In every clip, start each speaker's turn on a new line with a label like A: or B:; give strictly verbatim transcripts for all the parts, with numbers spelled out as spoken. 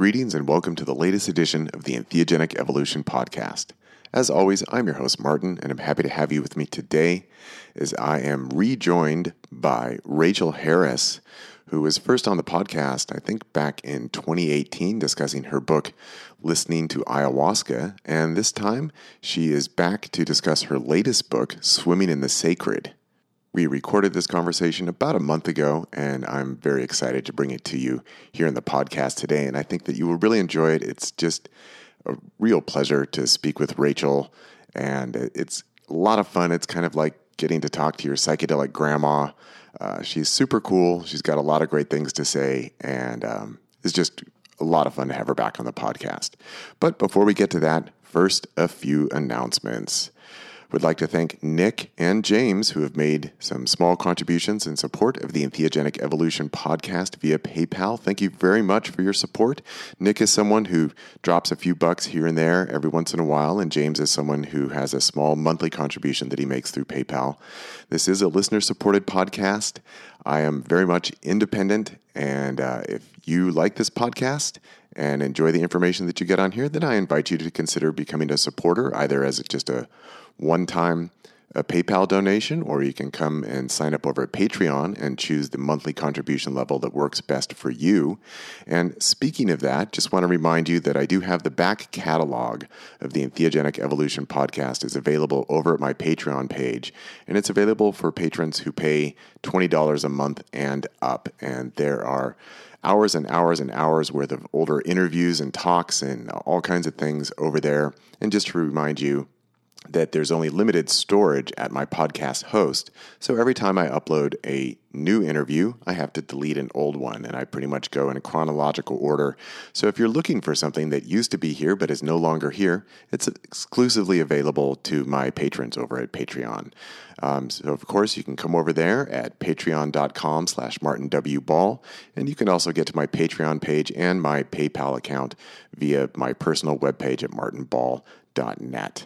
A: Greetings and welcome to the latest edition of the Entheogenic Evolution Podcast. As always, I'm your host, Martin, and I'm happy to have you with me today as I am rejoined by Rachel Harris, who was first on the podcast, I think back in twenty eighteen, discussing her book, Listening to Ayahuasca, and this time she is back to discuss her latest book, Swimming in the Sacred. We recorded this conversation about a month ago, and I'm very excited to bring it to you here in the podcast today, and I think that you will really enjoy it. It's just a real pleasure to speak with Rachel, and it's a lot of fun. It's kind of like getting to talk to your psychedelic grandma. Uh, she's super cool. She's got a lot of great things to say, and um, it's just a lot of fun to have her back on the podcast. But before we get to that, first, a few announcements. Would like to thank Nick and James, who have made some small contributions in support of the Entheogenic Evolution podcast via PayPal. Thank you very much for your support. Nick is someone who drops a few bucks here and there every once in a while, and James is someone who has a small monthly contribution that he makes through PayPal. This is a listener-supported podcast. I am very much independent, and uh, if you like this podcast and enjoy the information that you get on here, then I invite you to consider becoming a supporter, either as just a one-time a PayPal donation, or you can come and sign up over at Patreon and choose the monthly contribution level that works best for you. And speaking of that, just want to remind you that I do have the back catalog of the Entheogenic Evolution podcast is available over at my Patreon page, and it's available for patrons who pay twenty dollars a month and up. And there are hours and hours and hours worth of older interviews and talks and all kinds of things over there. And just to remind you that there's only limited storage at my podcast host, so every time I upload a new interview, I have to delete an old one, and I pretty much go in a chronological order. So if you're looking for something that used to be here but is no longer here, it's exclusively available to my patrons over at Patreon. Um, so of course, you can come over there at patreon.com slash martinwball, and you can also get to my Patreon page and my PayPal account via my personal webpage at martin ball dot net.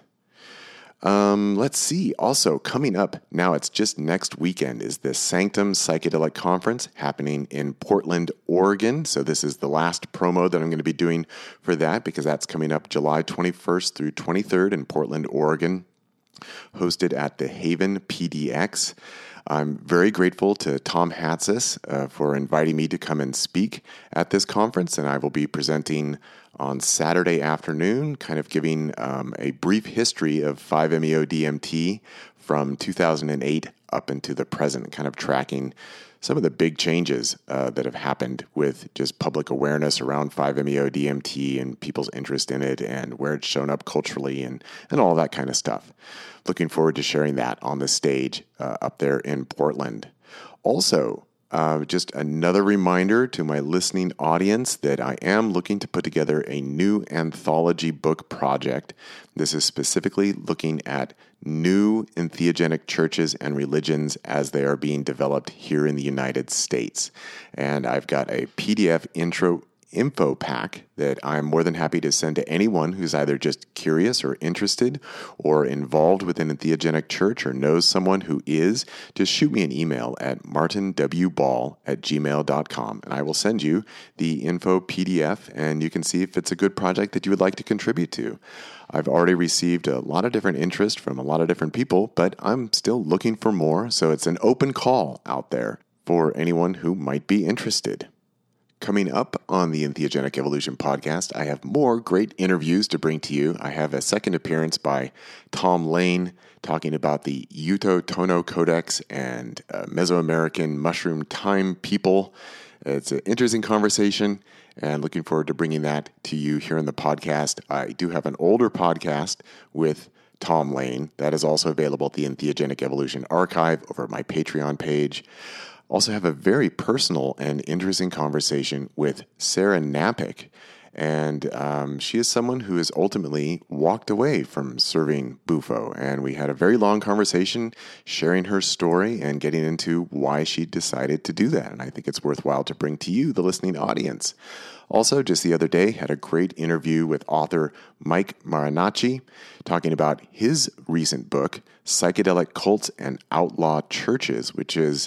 A: Um, let's see. Also, coming up, now it's just next weekend, is the Sanctum Psychedelic Conference happening in Portland, Oregon. So this is the last promo that I'm going to be doing for that, because that's coming up July twenty-first through twenty-third in Portland, Oregon, hosted at the Haven P D X. I'm very grateful to Tom Hatsis uh, for inviting me to come and speak at this conference, and I will be presenting on Saturday afternoon, kind of giving um, a brief history of five meo D M T from two thousand eight up into the present, kind of tracking some of the big changes uh, that have happened with just public awareness around five meo D M T and people's interest in it and where it's shown up culturally and, and all that kind of stuff. Looking forward to sharing that on the stage uh, up there in Portland. Also, Uh, just another reminder to my listening audience that I am looking to put together a new anthology book project. This is specifically looking at new entheogenic churches and religions as they are being developed here in the United States. And I've got a P D F intro info pack that I'm more than happy to send to anyone who's either just curious or interested or involved with an entheogenic church or knows someone who is. Just shoot me an email at martinwball at gmail dot com, and I will send you the info P D F, and you can see if it's a good project that you would like to contribute to. I've already received a lot of different interest from a lot of different people, but I'm still looking for more, so it's an open call out there for anyone who might be interested. Coming up on the Entheogenic Evolution podcast, I have more great interviews to bring to you. I have a second appearance by Tom Lane talking about the Uto Tono Codex and uh, Mesoamerican mushroom time people. It's an interesting conversation, and looking forward to bringing that to you here in the podcast. I do have an older podcast with Tom Lane that is also available at the Entheogenic Evolution archive over at my Patreon page. Also have a very personal and interesting conversation with Sarah Napick, and um, she is someone who has ultimately walked away from serving Bufo, and we had a very long conversation sharing her story and getting into why she decided to do that, and I think it's worthwhile to bring to you, the listening audience. Also, just the other day, had a great interview with author Mike Marinacci talking about his recent book, Psychedelic Cults and Outlaw Churches, which is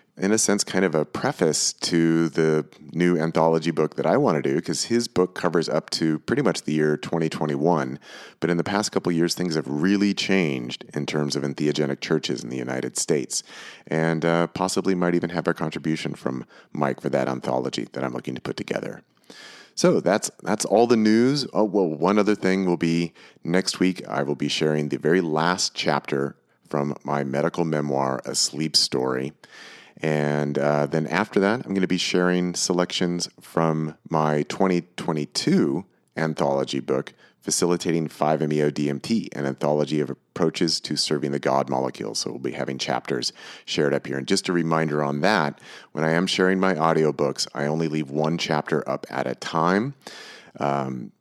A: in a sense, kind of a preface to the new anthology book that I want to do, because his book covers up to pretty much the year twenty twenty-one. But in the past couple of years, things have really changed in terms of entheogenic churches in the United States, and uh, possibly might even have a contribution from Mike for that anthology that I'm looking to put together. So that's that's all the news. Oh, well, one other thing will be next week I will be sharing the very last chapter from my medical memoir, A Sleep Story. And uh, then after that, I'm going to be sharing selections from my twenty twenty-two anthology book, Facilitating five M E O D M T, an anthology of approaches to serving the God molecule. So we'll be having chapters shared up here. And just a reminder on that, when I am sharing my audiobooks, I only leave one chapter up at a time. Um,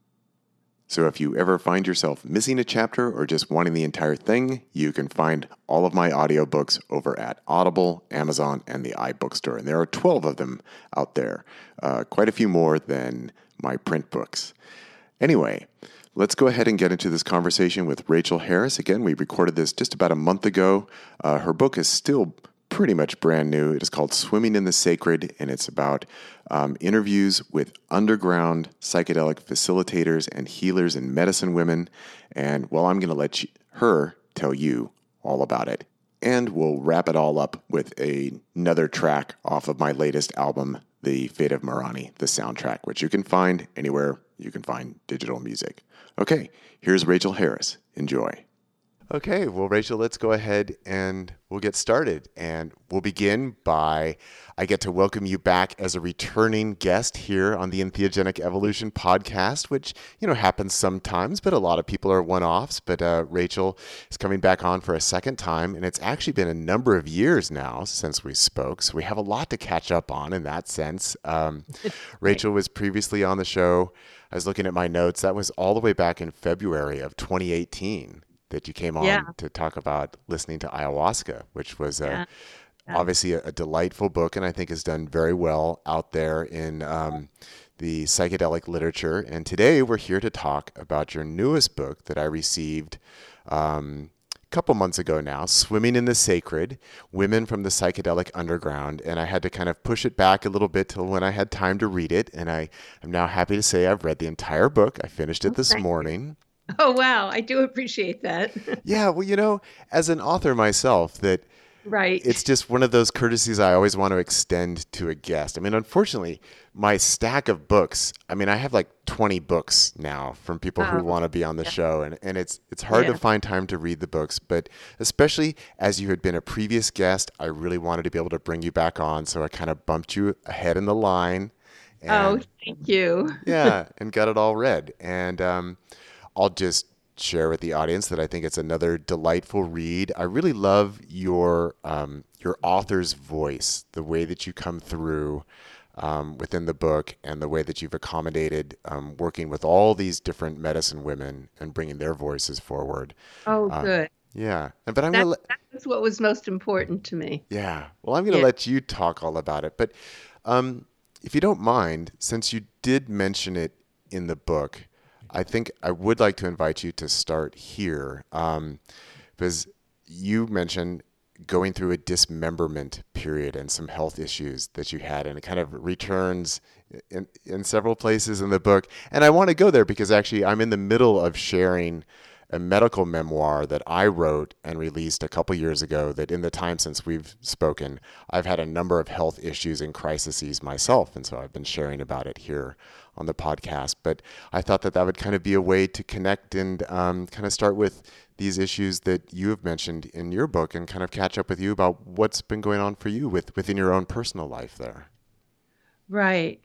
A: So if you ever find yourself missing a chapter or just wanting the entire thing, you can find all of my audiobooks over at Audible, Amazon, and the iBookstore. And there are twelve of them out there, uh, quite a few more than my print books. Anyway, let's go ahead and get into this conversation with Rachel Harris. Again, we recorded this just about a month ago. Uh, her book is still pretty much brand new. It is called Swimming in the Sacred, and it's about um, interviews with underground psychedelic facilitators and healers and medicine women. And well, I'm going to let you, her tell you all about it. And we'll wrap it all up with a, another track off of my latest album, The Fate of Morani, the soundtrack, which you can find anywhere you can find digital music. Okay, here's Rachel Harris. Enjoy. Okay, well, Rachel, let's go ahead and we'll get started. And we'll begin by, I get to welcome you back as a returning guest here on the Entheogenic Evolution podcast, which, you know, happens sometimes, but a lot of people are one-offs. But uh, Rachel is coming back on for a second time, and it's actually been a number of years now since we spoke, so we have a lot to catch up on in that sense. Um, Rachel was previously on the show. I was looking at my notes. That was all the way back in February of twenty eighteen. That you came on yeah. to talk about listening to ayahuasca, which was yeah. a, yeah. obviously a, a delightful book, and I think has done very well out there in um, the psychedelic literature. And today we're here to talk about your newest book that I received um, a couple months ago now, Swimming in the Sacred, Women from the Psychedelic Underground. And I had to kind of push it back a little bit till when I had time to read it. And I am now happy to say I've read the entire book. I finished it this morning.
B: Oh, wow. I do appreciate that.
A: Yeah. Well, you know, as an author myself, that
B: right.
A: it's just one of those courtesies I always want to extend to a guest. I mean, unfortunately, my stack of books, I mean, I have like twenty books now from people oh. who want to be on the yeah. show. And, and it's it's hard yeah. to find time to read the books. But especially as you had been a previous guest, I really wanted to be able to bring you back on. So I kind of bumped you ahead in the line.
B: And, oh, thank you.
A: yeah. And got it all read. And, um, I'll just share with the audience that I think it's another delightful read. I really love your um, your author's voice, the way that you come through um, within the book, and the way that you've accommodated um, working with all these different medicine women and bringing their voices forward.
B: Oh, um, good.
A: Yeah, but I'm
B: that,
A: gonna. Le-
B: that's what was most important to me.
A: Yeah. Well, I'm gonna yeah. let you talk all about it, but um, if you don't mind, since you did mention it in the book, I think I would like to invite you to start here, um, because you mentioned going through a dismemberment period and some health issues that you had, and it kind of returns in, in several places in the book. And I want to go there because actually I'm in the middle of sharing a medical memoir that I wrote and released a couple years ago that in the time since we've spoken, I've had a number of health issues and crises myself. And so I've been sharing about it here on the podcast. But I thought that that would kind of be a way to connect and um, kind of start with these issues that you have mentioned in your book and kind of catch up with you about what's been going on for you with within your own personal life there.
B: Right.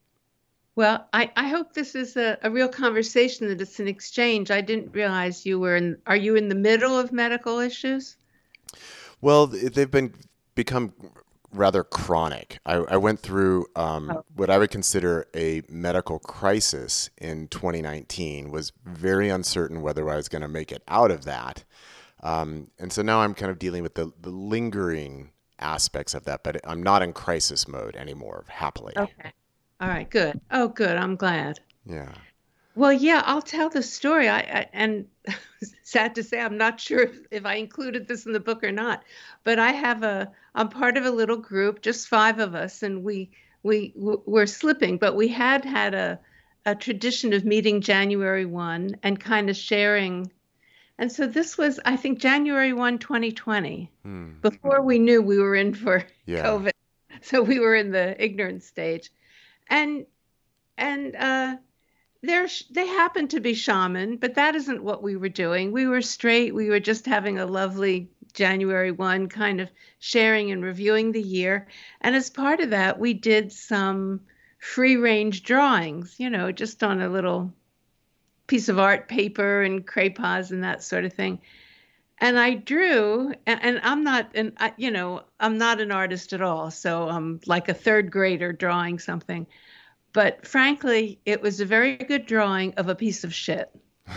B: Well, I, I hope this is a, a real conversation, that it's an exchange. I didn't realize you were in, are you in the middle of medical issues?
A: Well, they've been become rather chronic. I, I went through um, oh. what I would consider a medical crisis in twenty nineteen, was very uncertain whether I was going to make it out of that. Um, and so now I'm kind of dealing with the, the lingering aspects of that, but I'm not in crisis mode anymore, happily.
B: Okay. All right, good. Oh, good. I'm glad.
A: Yeah.
B: Well, yeah, I'll tell the story. I, I and sad to say, I'm not sure if, if I included this in the book or not, but I have a, I'm part of a little group, just five of us, and we we w- were slipping, but we had had a a tradition of meeting January first and kind of sharing. And so this was, I think, January first, twenty twenty,
A: Hmm.
B: before we knew we were in for
A: Yeah.
B: COVID. So we were in the ignorant stage. And and uh They're, they happen to be shaman, but that isn't what we were doing. We were straight. We were just having a lovely January first kind of sharing and reviewing the year. And as part of that, we did some free range drawings, you know, just on a little piece of art paper and crayons and that sort of thing. And I drew, and, and I'm not, and I, you know, I'm not an artist at all. So I'm like a third grader drawing something. But frankly, it was a very good drawing of a piece of shit,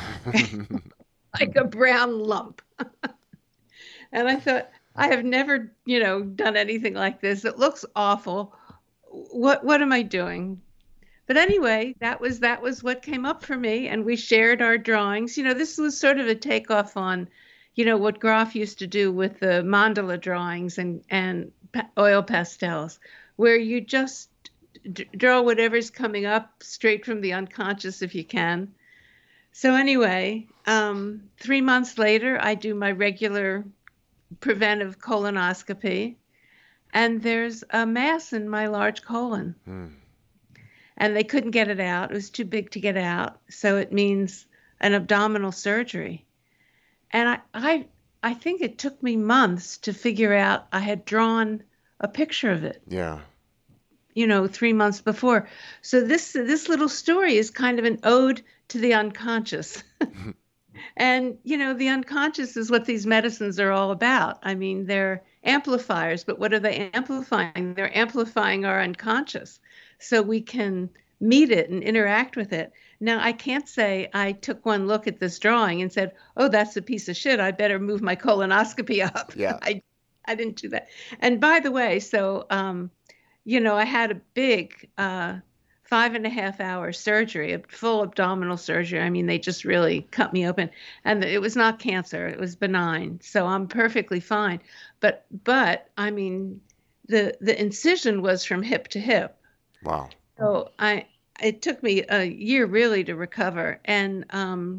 B: like a brown lump. And I thought, I have never, you know, done anything like this. It looks awful. What what am I doing? But anyway, that was that was what came up for me, and we shared our drawings. You know, this was sort of a takeoff on, you know, what Groff used to do with the mandala drawings and and pa- oil pastels, where you just d- draw whatever's coming up straight from the unconscious if you can. So anyway, um, three months later, I do my regular preventive colonoscopy, and there's a mass in my large colon.
A: Hmm.
B: And they couldn't get it out. It was too big to get out. So it means an abdominal surgery. And I, I, I think it took me months to figure out I had drawn a picture of it.
A: Yeah.
B: You know, three months before. So this this little story is kind of an ode to the unconscious. And, you know, the unconscious is what these medicines are all about. I mean, they're amplifiers, but what are they amplifying? They're amplifying our unconscious so we can meet it and interact with it. Now, I can't say I took one look at this drawing and said, oh, that's a piece of shit. I better move my colonoscopy up.
A: Yeah.
B: I, I didn't do that. And by the way, so, um, you know, I had a big uh, five and a half hour surgery, a full abdominal surgery. I mean, they just really cut me open, and it was not cancer. It was benign. So I'm perfectly fine. But, but I mean, the, the incision was from hip to hip.
A: Wow.
B: So I, it took me a year really to recover. And, um,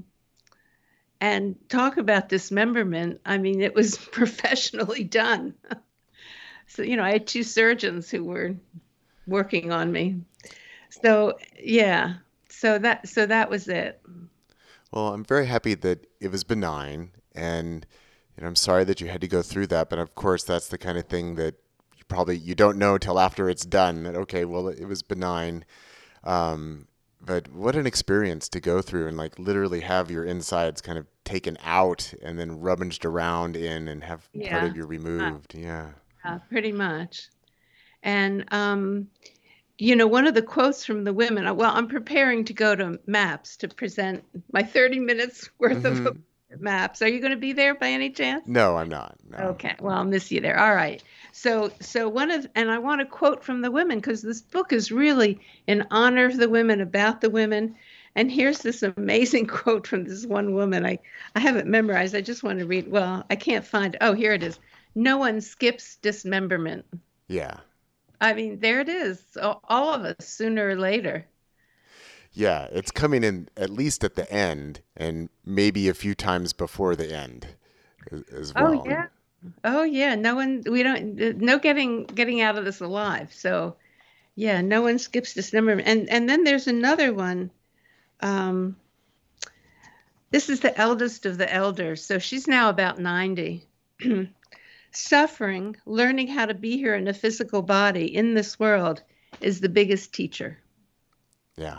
B: and talk about dismemberment. I mean, it was professionally done. So, you know, I had two surgeons who were working on me. So, yeah. So that so that was it.
A: Well, I'm very happy that it was benign, and you know, I'm sorry that you had to go through that. But of course, that's the kind of thing that you probably you don't know till after it's done. That okay, well, it was benign. Um, but what an experience to go through and like literally have your insides kind of taken out and then rummaged around in and have part
B: Yeah,
A: of you removed. Yeah.
B: uh, pretty much. And um, you know, one of the quotes from the women. Well, I'm preparing to go to MAPS to present my thirty minutes worth
A: Hmm.
B: of MAPS. Are you going to be there by any chance?
A: No, I'm not. No.
B: Okay, well, I'll miss you there. All right. So, so one of, and I want to quote from the women because this book is really in honor of the women, about the women. And here's this amazing quote from this one woman. I, I have it memorized. I just want to read. Well, I can't find. Oh, here it is. No one skips dismemberment.
A: Yeah.
B: I mean, there it is. All all of us, sooner or later.
A: Yeah, it's coming in at least at the end and maybe a few times before the end as, as well.
B: Oh yeah. Oh yeah. No one. We don't. No getting getting out of this alive. So, yeah. No one skips dismemberment. And and then there's another one. Um, this is the eldest of the elders. So she's now about ninety. Suffering, learning how to be here in a physical body in this world is the biggest teacher.
A: Yeah.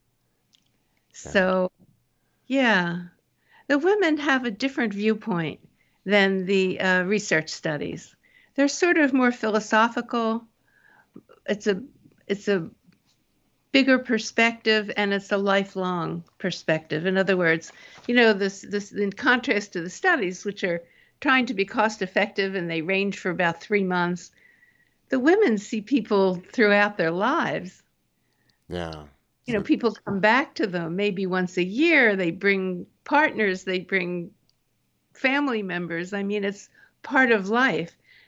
B: So, yeah, the women have a different viewpoint than the uh, research studies. They're sort of more philosophical. It's a it's a bigger perspective, and it's a lifelong perspective. In other words, you know, this this in contrast to the studies, which are trying to be cost effective and they range for about three months. The women see people throughout their lives.
A: Yeah.
B: You know, people come back to them maybe once a year. They bring partners, they bring family members. I mean, it's part of life.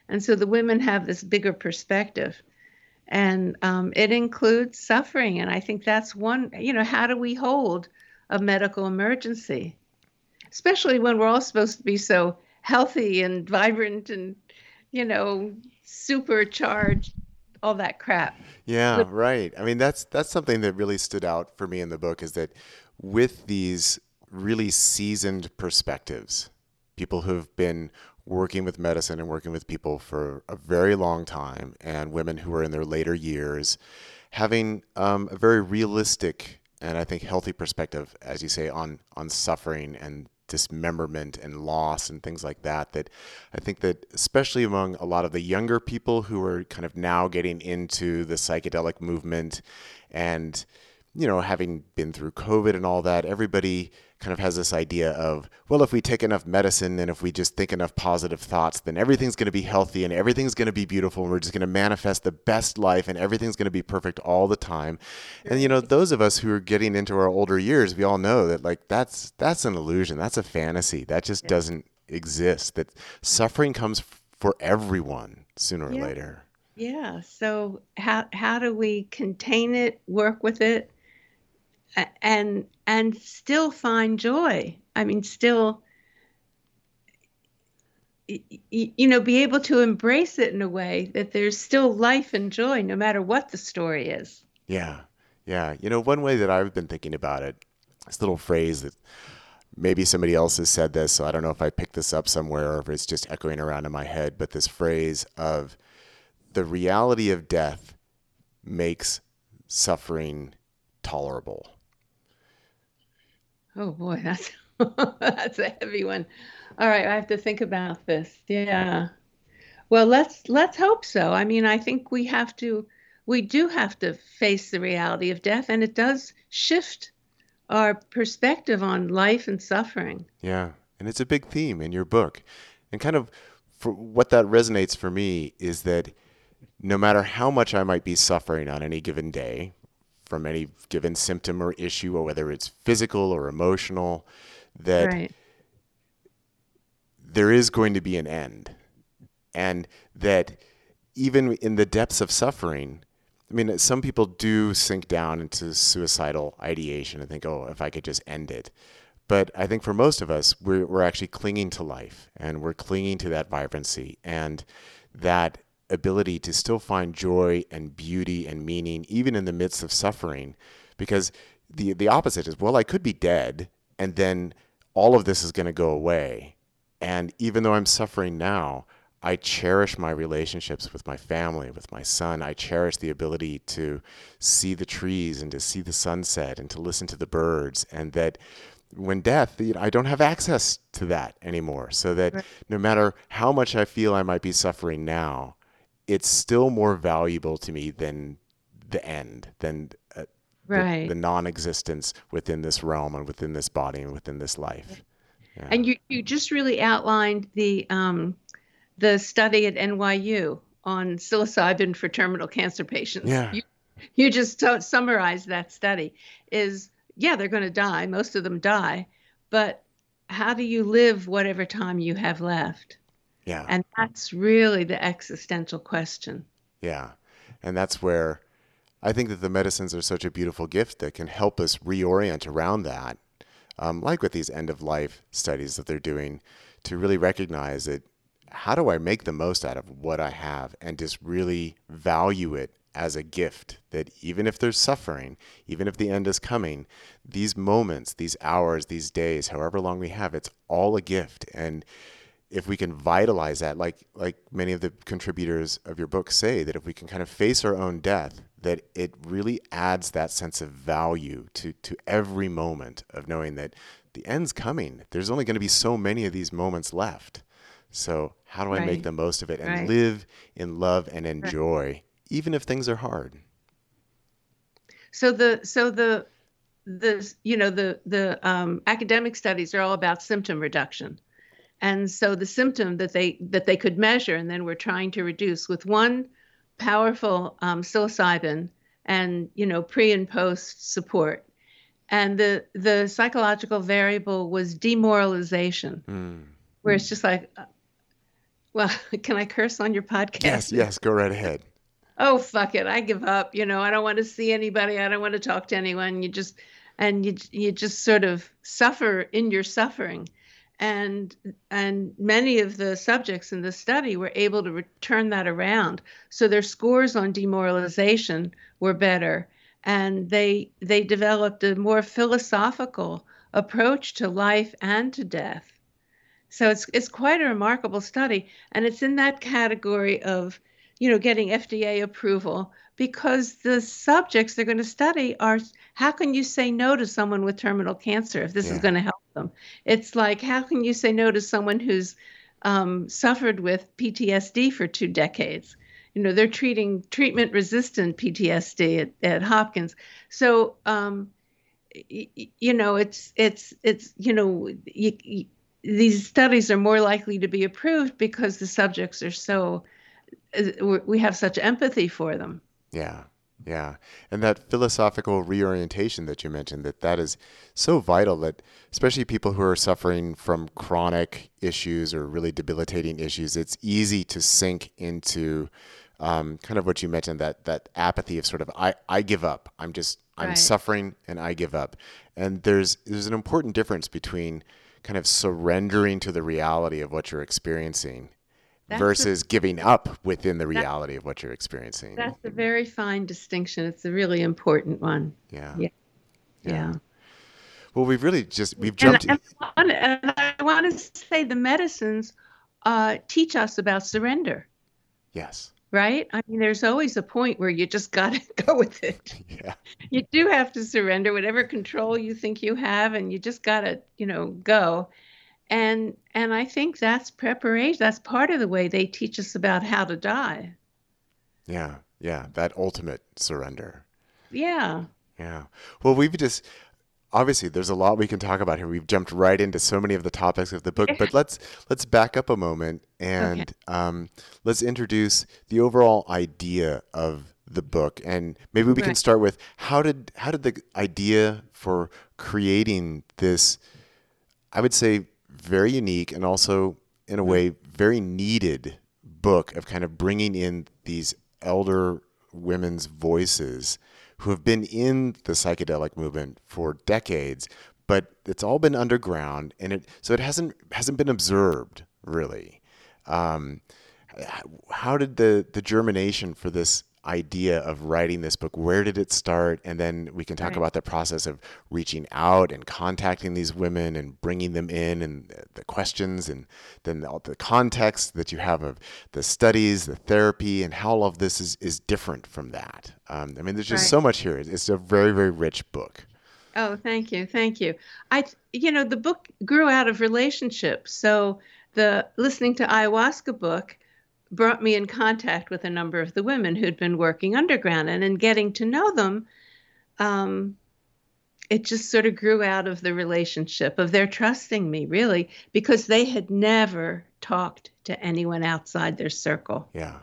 B: And so the women have this bigger perspective. And um, it includes suffering. And I think that's one, you know, how do we hold a medical emergency? Especially when we're all supposed to be so healthy and vibrant and, you know, supercharged, all that crap.
A: Yeah, right. I mean, that's that's something that really stood out for me in the book is that with these really seasoned perspectives, people who've been working with medicine and working with people for a very long time, and women who are in their later years, having um, a very realistic and I think healthy perspective, as you say, on on suffering and dismemberment and loss and things like that, that I think that especially among a lot of the younger people who are kind of now getting into the psychedelic movement and, you know, having been through COVID and all that, everybody kind of has this idea of, well, if we take enough medicine and if we just think enough positive thoughts, then everything's going to be healthy and everything's going to be beautiful and we're just going to manifest the best life and everything's going to be perfect all the time. And, you know, those of us who are getting into our older years, we all know that, like, that's that's an illusion. That's a fantasy. That just doesn't exist. That suffering comes for everyone sooner or
B: Yeah.
A: later.
B: Yeah. So how how do we contain it, work with it, a- and and still find joy? I mean, still, y- y- you know, be able to embrace it in a way that there's still life and joy, no matter what the story is.
A: Yeah. Yeah. You know, one way that I've been thinking about it, this little phrase that maybe somebody else has said this, so I don't know if I picked this up somewhere or if it's just echoing around in my head, but this phrase of the reality of death makes suffering tolerable.
B: Oh boy, that's that's a heavy one. All right, I have to think about this. Yeah. Well, let's let's hope so. I mean, I think we have to we do have to face the reality of death, and it does shift our perspective on life and suffering.
A: Yeah. And it's a big theme in your book. And kind of for what that resonates for me is that no matter how much I might be suffering on any given day from any given symptom or issue, or whether it's physical or emotional, that
B: Right.
A: there is going to be an end. And that even in the depths of suffering, I mean, some people do sink down into suicidal ideation and think, oh, if I could just end it. But I think for most of us, we're, we're actually clinging to life and we're clinging to that vibrancy and that ability to still find joy and beauty and meaning, even in the midst of suffering. Because the, the opposite is, well, I could be dead and then all of this is going to go away. And even though I'm suffering now, I cherish my relationships with my family, with my son. I cherish the ability to see the trees and to see the sunset and to listen to the birds. And that when death, you know, I don't have access to that anymore. So that
B: Right.
A: no matter how much I feel I might be suffering now, it's still more valuable to me than the end, than uh, the,
B: Right.
A: the non-existence within this realm and within this body and within this life. Yeah.
B: And you you just really outlined the um the study at N Y U on psilocybin for terminal cancer patients.
A: Yeah.
B: You you just so- summarized that study. Is yeah, they're going to die. Most of them die, but how do you live whatever time you have left?
A: Yeah.
B: And that's really the existential question.
A: Yeah. And that's where I think that the medicines are such a beautiful gift that can help us reorient around that. Um, like with these end of life studies that they're doing, to really recognize that how do I make the most out of what I have and just really value it as a gift, that even if there's suffering, even if the end is coming, these moments, these hours, these days, however long we have, it's all a gift. And if we can vitalize that, like like many of the contributors of your book say, that if we can kind of face our own death, that it really adds that sense of value to, to every moment of knowing that the end's coming. There's only going to be so many of these moments left. So how do I make
B: Right.
A: the most of it and
B: Right.
A: live in love and in
B: Right.
A: joy, even if things are hard?
B: So the so the the you know the the um, academic studies are all about symptom reduction. And so the symptom that they that they could measure and then we're trying to reduce with one powerful um, psilocybin and you know pre and post support. And the the psychological variable was demoralization,
A: Mm.
B: where it's just like, Well, can I curse on your
A: Yes,
B: podcast?
A: yes, go right ahead.
B: Oh, fuck it. I give up. You know, I don't want to see anybody. I don't want to talk to anyone. You just, and you, you just sort of suffer in your suffering. And, and many of the subjects in the study were able to re- turn that around. So their scores on demoralization were better. And they, they developed a more philosophical approach to life and to death. So it's it's quite a remarkable study, and it's in that category of, you know, getting F D A approval because the subjects they're going to study are how can you say no to someone with terminal cancer if this is
A: Yeah,
B: going to help them? It's like how can you say no to someone who's um, suffered with P T S D for two decades? You know, they're treating treatment-resistant P T S D at, at Hopkins. So, um, y- y- you know, it's it's it's you know, you, these studies are more likely to be approved because the subjects are so, we have such empathy for them.
A: yeah, yeah. And that philosophical reorientation that you mentioned, that that is so vital that especially people who are suffering from chronic issues or really debilitating issues, it's easy to sink into um, kind of what you mentioned, that that apathy of sort of I, I give up. I'm just I'm
B: Right.
A: suffering and I give up. And there's there's an important difference between kind of surrendering to the reality of what you're experiencing
B: That's a
A: versus giving up within the
B: that,
A: reality of what you're experiencing.
B: that's a very fine distinction. It's a really important one.
A: Yeah.
B: Yeah.
A: Yeah.
B: Yeah.
A: Well, we've really just we've
B: And,
A: jumped.
B: and, I want to, and I want to say the medicines uh, teach us about surrender,
A: Yes.
B: right? I mean, there's always a point where you just got to go with it.
A: Yeah.
B: You do have to surrender whatever control you think you have, and you just got to, you know, go. And and I think that's preparation. That's part of the way they teach us about how to die.
A: Yeah. Yeah. That ultimate surrender.
B: Yeah.
A: Yeah. Well, we've just obviously there's a lot we can talk about here. We've jumped right into so many of the topics of the book, but let's let's back up a moment
B: Okay.
A: and um, let's introduce the overall idea of the book, and maybe we can
B: Right.
A: start with how did how did the idea for creating this, I would say, very unique and also in a
B: Mm.
A: way very needed book of kind of bringing in these elder women's voices who have been in the psychedelic movement for decades, but it's all been underground, and it so it hasn't hasn't been observed really. Um, how did the the germination for this idea of writing this book, where did it start? And then we can talk
B: Right.
A: about the process of reaching out and contacting these women and bringing them in, and the questions, and then all the context that you have of the studies, the therapy, and how all of this is, is different from that. Um, I mean, there's just
B: Right.
A: so much here. It's a very, very rich book.
B: Oh, thank you. Thank you. I, you know, the book grew out of relationships. So the listening to ayahuasca book brought me in contact with a number of the women who'd been working underground, and in getting to know them, um, it just sort of grew out of the relationship of their trusting me, really, because they had never talked to anyone outside their circle.
A: Yeah.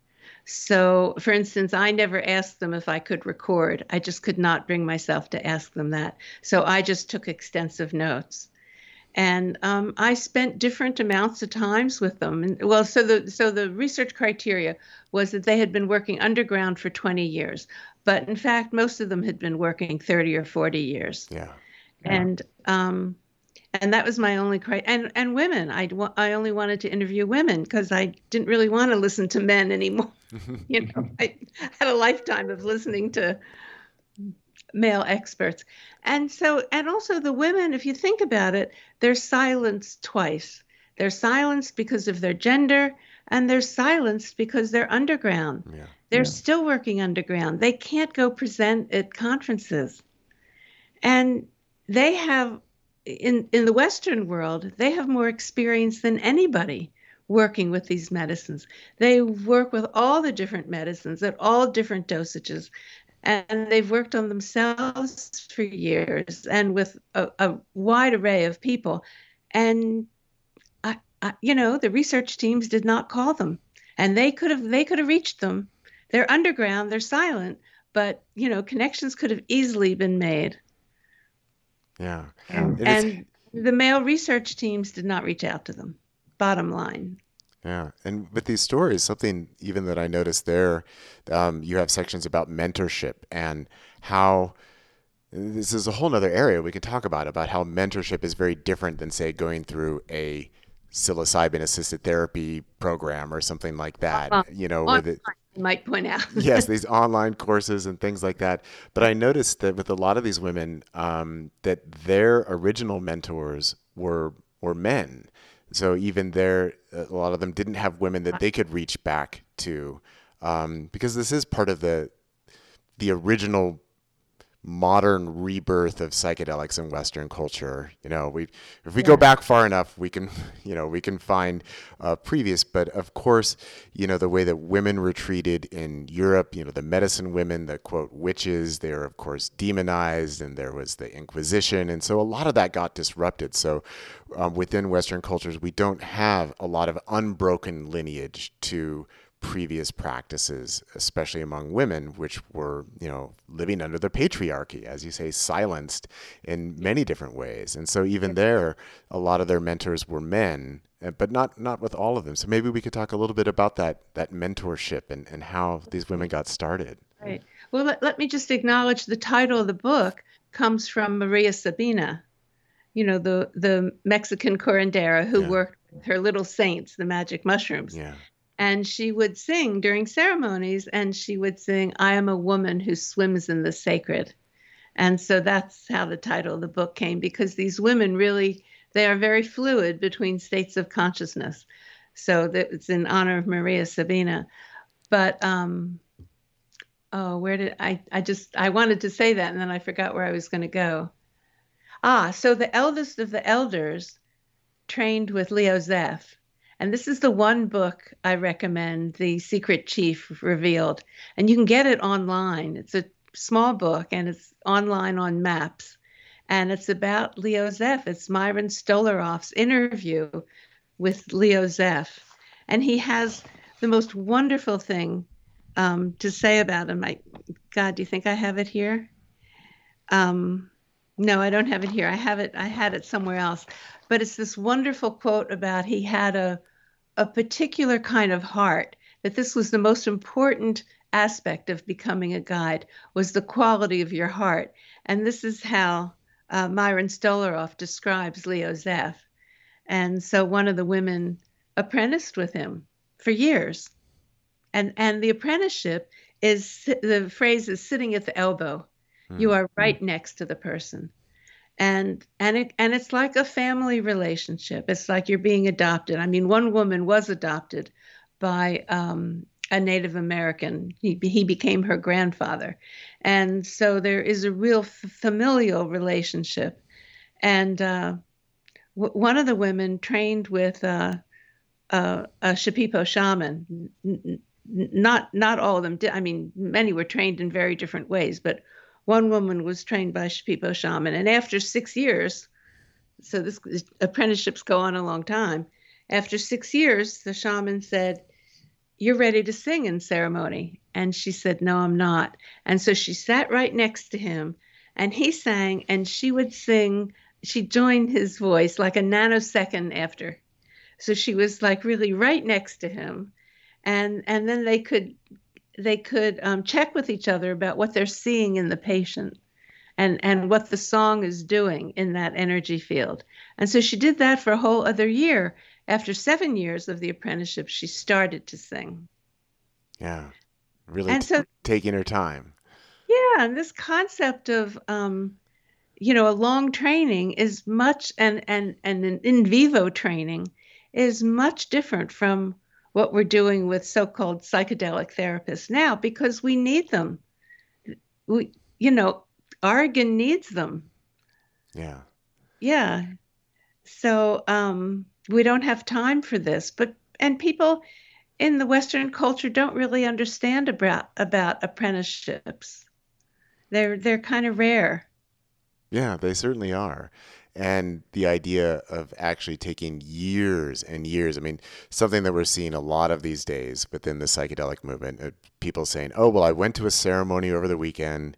B: So, for instance, I never asked them if I could record. I just could not bring myself to ask them that. So I just took extensive notes. And um, I spent different amounts of times with them. And, well, so the so the research criteria was that they had been working underground for twenty years, but in fact, most of them had been working thirty or forty years.
A: Yeah.
B: And um, and that was my only cri and and women. I I only wanted to interview women because I didn't really want to listen to men anymore. You know, I had a lifetime of listening to male experts. And so, and also the women, if you think about it, they're silenced twice. They're silenced because of their gender, and they're silenced because they're underground.
A: Yeah.
B: They're yeah. still working underground. They can't go present at conferences. And they have, in, in the Western world, they have more experience than anybody working with these medicines. They work with all the different medicines at all different dosages. And they've worked on themselves for years and with a, a wide array of people. And, I, I, you know, the research teams did not call them. And they could have they could have reached them. They're underground, they're silent, but, you know, connections could have easily been made.
A: Yeah.
B: And, and the male research teams did not reach out to them, bottom line.
A: Yeah. And with these stories, something even that I noticed there, um, you have sections about mentorship and how this is a whole nother area we could talk about, about how mentorship is very different than, say, going through a psilocybin assisted therapy program or something like that,
B: Well,
A: you know,
B: online,
A: where the,
B: you might point out.
A: yes, these online courses and things like that. But I noticed that with a lot of these women, um, that their original mentors were were men. So even there, a lot of them didn't have women that they could reach back to, um, because this is part of the the original modern rebirth of psychedelics in Western culture. You know, we if we go
B: Yeah.
A: back far enough, we can, you know, we can find uh, previous. But of course, you know, the way that women were treated in Europe, you know, the medicine women, the quote witches, they were of course demonized, and there was the Inquisition, and so a lot of that got disrupted. So um, within Western cultures, we don't have a lot of unbroken lineage to previous practices, especially among women, which were, you know, living under the patriarchy, as you say, silenced in many different ways. And so even there, a lot of their mentors were men, uh, but not not with all of them. So maybe we could talk a little bit about that that mentorship and, and how these women got started.
B: Right. Well, let, let me just acknowledge the title of the book comes from Maria Sabina, you know, the the Mexican curandera who
A: Yeah.
B: worked with her little saints, the magic mushrooms.
A: Yeah.
B: And she would sing during ceremonies, and she would sing, I am a woman who swims in the sacred. And so that's how the title of the book came, because these women really, they are very fluid between states of consciousness. So that it's in honor of Maria Sabina. But um, oh, where did I? I just I wanted to say that, and then I forgot where I was going to go. Ah, so the eldest of the elders trained with Leo Zeff. And this is the one book I recommend, The Secret Chief Revealed. And you can get it online. It's a small book and it's online on Maps. And it's about Leo Zeff. It's Myron Stolaroff's interview with Leo Zeff. And he has the most wonderful thing um, to say about him. My God, do you think I have it here? Um, no, I don't have it here. I have it. I had it somewhere else. But it's this wonderful quote about he had a a particular kind of heart, that this was the most important aspect of becoming a guide, was the quality of your heart. And this is how uh, Myron Stolaroff describes Leo Zeff. And so one of the women apprenticed with him for years. And, and the apprenticeship is, the phrase is sitting at the elbow. You
A: Hmm.
B: are right next to the person. and and it and it's like a family relationship. It's like you're being adopted. I mean, one woman was adopted by um, a Native American. He he became her grandfather, and so there is a real f- familial relationship. And uh, w- one of the women trained with uh, uh, a Shipipo shaman. N- n- Not not all of them did. I mean, many were trained in very different ways, but one woman was trained by a Shipipo shaman, and after six years, so this apprenticeships go on a long time. After six years, the shaman said, "You're ready to sing in ceremony," and she said, "No, I'm not." And so she sat right next to him, and he sang, and she would sing. She joined his voice like a nanosecond after. So she was like really right next to him, and and then they could they could um, check with each other about what they're seeing in the patient, and and what the song is doing in that energy field. And so she did that for a whole other year. After seven years of the apprenticeship, she started to sing.
A: Yeah. Really
B: And
A: t-
B: so,
A: taking her time.
B: yeah, and this concept of um, you know, a long training is much, and and and an in vivo training is much different from what we're doing with so-called psychedelic therapists now, because we need them. We, you know, Oregon needs them.
A: Yeah.
B: Yeah. So um, we don't have time for this, but and people in the Western culture don't really understand about about apprenticeships. They're they're kind of rare.
A: Yeah, they certainly are. And the idea of actually taking years and years, I mean, something that we're seeing a lot of these days within the psychedelic movement, uh, people saying, oh, well, I went to a ceremony over the weekend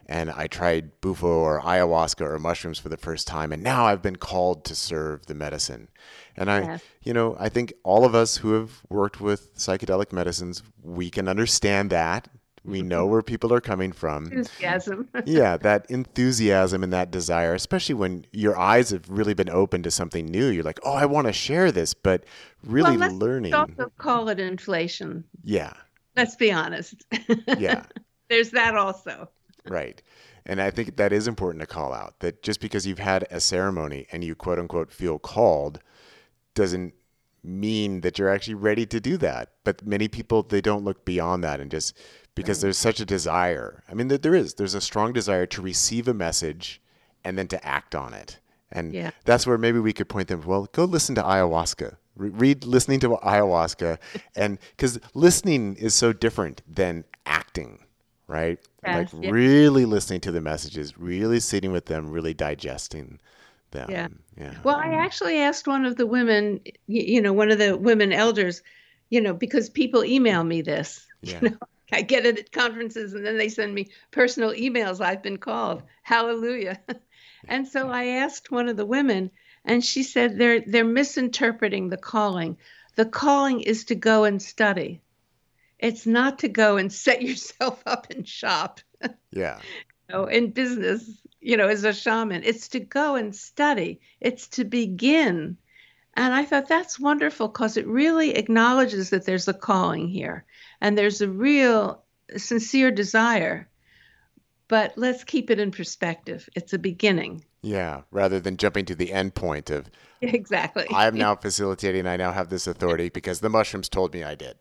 A: and I tried bufo or ayahuasca or mushrooms for the first time, and now I've been called to serve the medicine. And I,
B: Yes.
A: you know, I think all of us who have worked with psychedelic medicines, we can understand that. We know where people are coming from.
B: Enthusiasm.
A: Yeah, that enthusiasm and that desire, especially when your eyes have really been open to something new. You're like, oh, I want to share this, but really
B: Well, let's
A: learning.
B: also call it inflation.
A: Yeah,
B: Let's be honest.
A: yeah,
B: There's that also.
A: right. And I think that is important to call out, that just because you've had a ceremony and you quote unquote feel called doesn't mean that you're actually ready to do that. But many people, they don't look beyond that and just because
B: Right.
A: there's such a desire. I mean, there there is. There's a strong desire to receive a message and then to act on it. And
B: Yeah.
A: that's where maybe we could point them, well, go listen to ayahuasca. Re- Read listening to ayahuasca. And because listening is so different than acting, right? Like
B: Yes, yeah.
A: really listening to the messages, really sitting with them, really digesting them.
B: Yeah.
A: Yeah.
B: Well, I actually asked one of the women, y- you know, one of the women elders, you know, because people email me this.
A: Yeah.
B: You know, I get it at conferences and then they send me personal emails. I've been called. Hallelujah. And so I asked one of the women, and she said they're they're misinterpreting the calling. The calling is to go and study. It's not to go and set yourself up and shop,
A: Yeah.
B: you know, in business, you know, as a shaman. It's to go and study. It's to begin. And I thought that's wonderful because it really acknowledges that there's a calling here and there's a real sincere desire. But let's keep it in perspective. It's a beginning.
A: Yeah. Rather than jumping to the end point of,
B: Exactly.
A: I am now facilitating, I now have this authority because the mushrooms told me I did.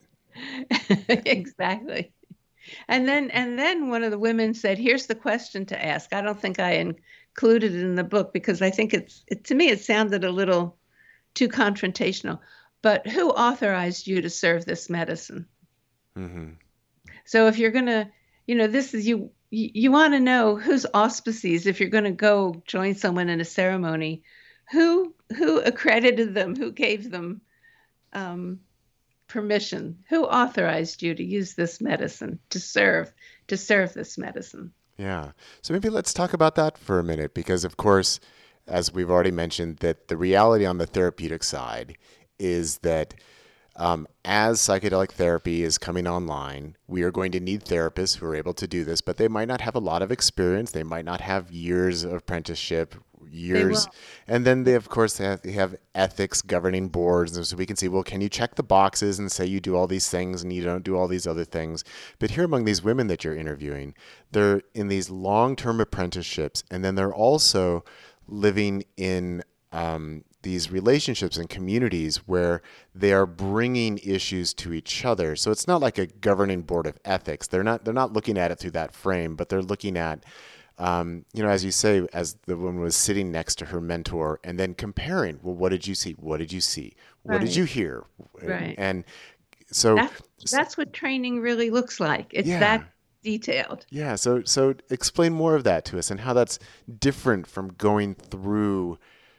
B: Exactly. And then and then one of the women said, "Here's the question to ask." I don't think I included it in the book because I think it's it, to me it sounded a little too confrontational. But who authorized you to serve this medicine?
A: Hmm.
B: So if you're going to, you know, this is you you, you want to know whose auspices if you're going to go join someone in a ceremony, who who accredited them, who gave them um permission, who authorized you to use this medicine to serve to serve this medicine.
A: Yeah. So maybe let's talk about that for a minute because, of course, as we've already mentioned, that the reality on the therapeutic side is that um, as psychedelic therapy is coming online, we are going to need therapists who are able to do this, but they might not have a lot of experience. They might not have years of apprenticeship, years.
B: will.
A: And then they, of course, they have, they have ethics governing boards. And so we can see, well, can you check the boxes and say you do all these things and you don't do all these other things? But here among these women that you're interviewing, they're in these long-term apprenticeships. And then they're also living in um, these relationships and communities where they are bringing issues to each other. So it's not like a governing board of ethics. They're not they're not looking at it through that frame, but they're looking at, um, you know, as you say, as the woman was sitting next to her mentor and then comparing, well, what did you see? What did you see? What did
B: Right.
A: you hear?
B: Right.
A: And so,
B: That's that's what training really looks like. It's
A: Yeah.
B: that detailed.
A: yeah, so so explain more of that to us and how that's different from going through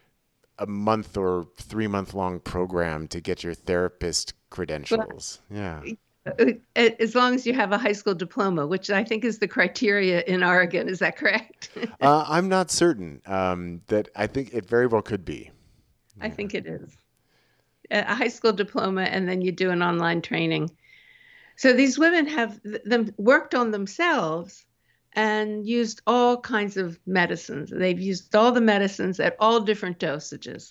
A: a month or three month long program to get your therapist credentials. Yeah.
B: Uh, As long as you have a high school diploma, which I think is the criteria in Oregon. Is that correct?
A: Uh, I'm not certain. Um, that I think it very well could be.
B: I think it is. A high school diploma, and then you do an online training. So these women have th- them worked on themselves and used all kinds of medicines. They've used all the medicines at all different dosages.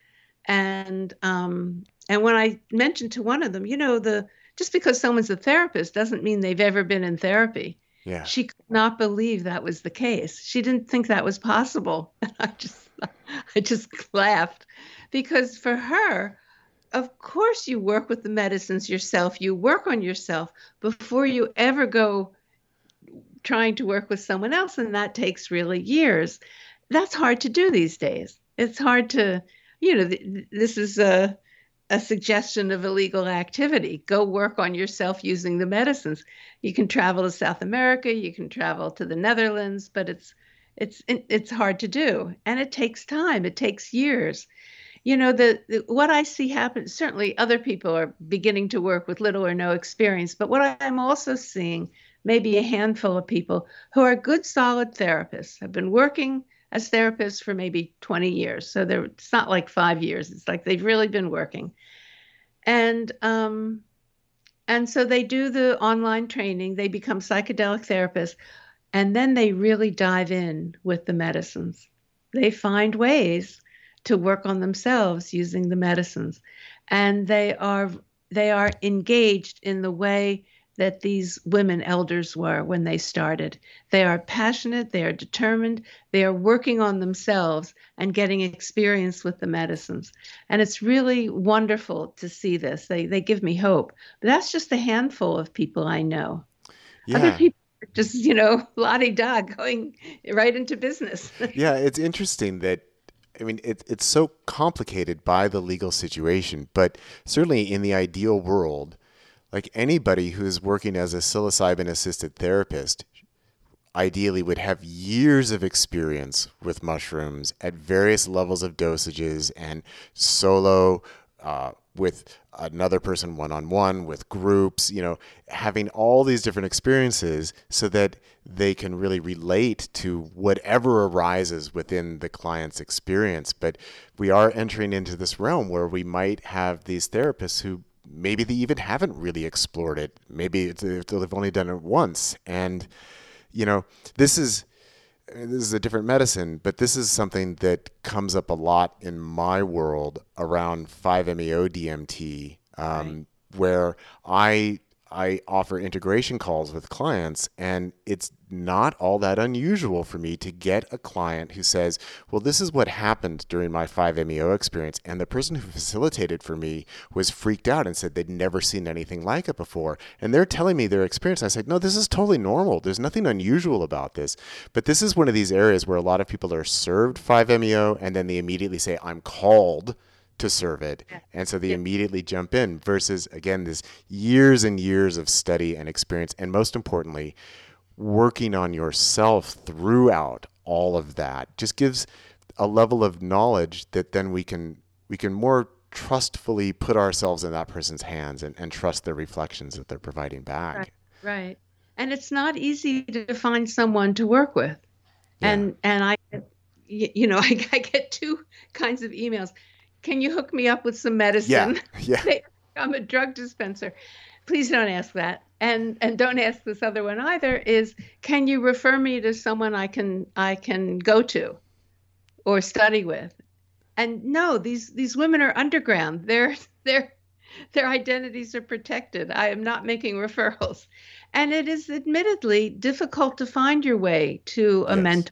B: And um, and when I mentioned to one of them, you know, the just because someone's a therapist doesn't mean they've ever been in therapy.
A: Yeah.
B: She could not believe that was the case. She didn't think that was possible. And I just I just laughed because for her, of course you work with the medicines yourself. You work on yourself before you ever go trying to work with someone else, and that takes really years. That's hard to do these days. It's hard to, you know, th- this is a a suggestion of illegal activity. Go work on yourself using the medicines. You can travel to South America, you can travel to the Netherlands, but it's it's it's hard to do, and it takes time. It takes years. You know, the, the what I see happen. Certainly, other people are beginning to work with little or no experience, but what I'm also seeing maybe a handful of people who are good, solid therapists, have been working as therapists for maybe twenty years. So they're, it's not like five years. It's like they've really been working. And um, and so they do the online training. They become psychedelic therapists. And then they really dive in with the medicines. They find ways to work on themselves using the medicines. And they are they are engaged in the way that these women elders were when they started. They are passionate, they are determined, they are working on themselves and getting experience with the medicines. And it's really wonderful to see this. They they give me hope. But that's just a handful of people I know.
A: Yeah.
B: Other people are just, you know, la-di-da going right into business.
A: Yeah, it's interesting that, I mean, it, it's so complicated by the legal situation, but certainly in the ideal world, like anybody who's working as a psilocybin-assisted therapist ideally would have years of experience with mushrooms at various levels of dosages and solo, uh, with another person one-on-one, with groups, you know, having all these different experiences so that they can really relate to whatever arises within the client's experience. But we are entering into this realm where we might have these therapists who maybe they even haven't really explored it. Maybe it's, they've only done it once. And, you know, this is, this is a different medicine, but this is something that comes up a lot in my world around five M E O D M T, um, right. where I I offer integration calls with clients, and it's not all that unusual for me to get a client who says, well, this is what happened during my five M E O experience. And the person who facilitated for me was freaked out and said they'd never seen anything like it before. And they're telling me their experience. I said, no, this is totally normal. There's nothing unusual about this. But this is one of these areas where a lot of people are served five M E O and then they immediately say, I'm called to serve it. And so they immediately jump in versus, again, this years and years of study and experience. And most importantly, working on yourself throughout all of that just gives a level of knowledge that then we can we can more trustfully put ourselves in that person's hands and, and trust their reflections that they're providing back.
B: Right, right. And it's not easy to find someone to work with. Yeah. And and I, you know, I, I get two kinds of emails. Can you hook me up with some medicine?
A: Yeah, yeah.
B: I'm a drug dispenser. Please don't ask that. And and don't ask this other one either, is can you refer me to someone I can I can go to or study with? And no, these these women are underground. Their their their identities are protected. I am not making referrals. And it is admittedly difficult to find your way to a yes. mentor.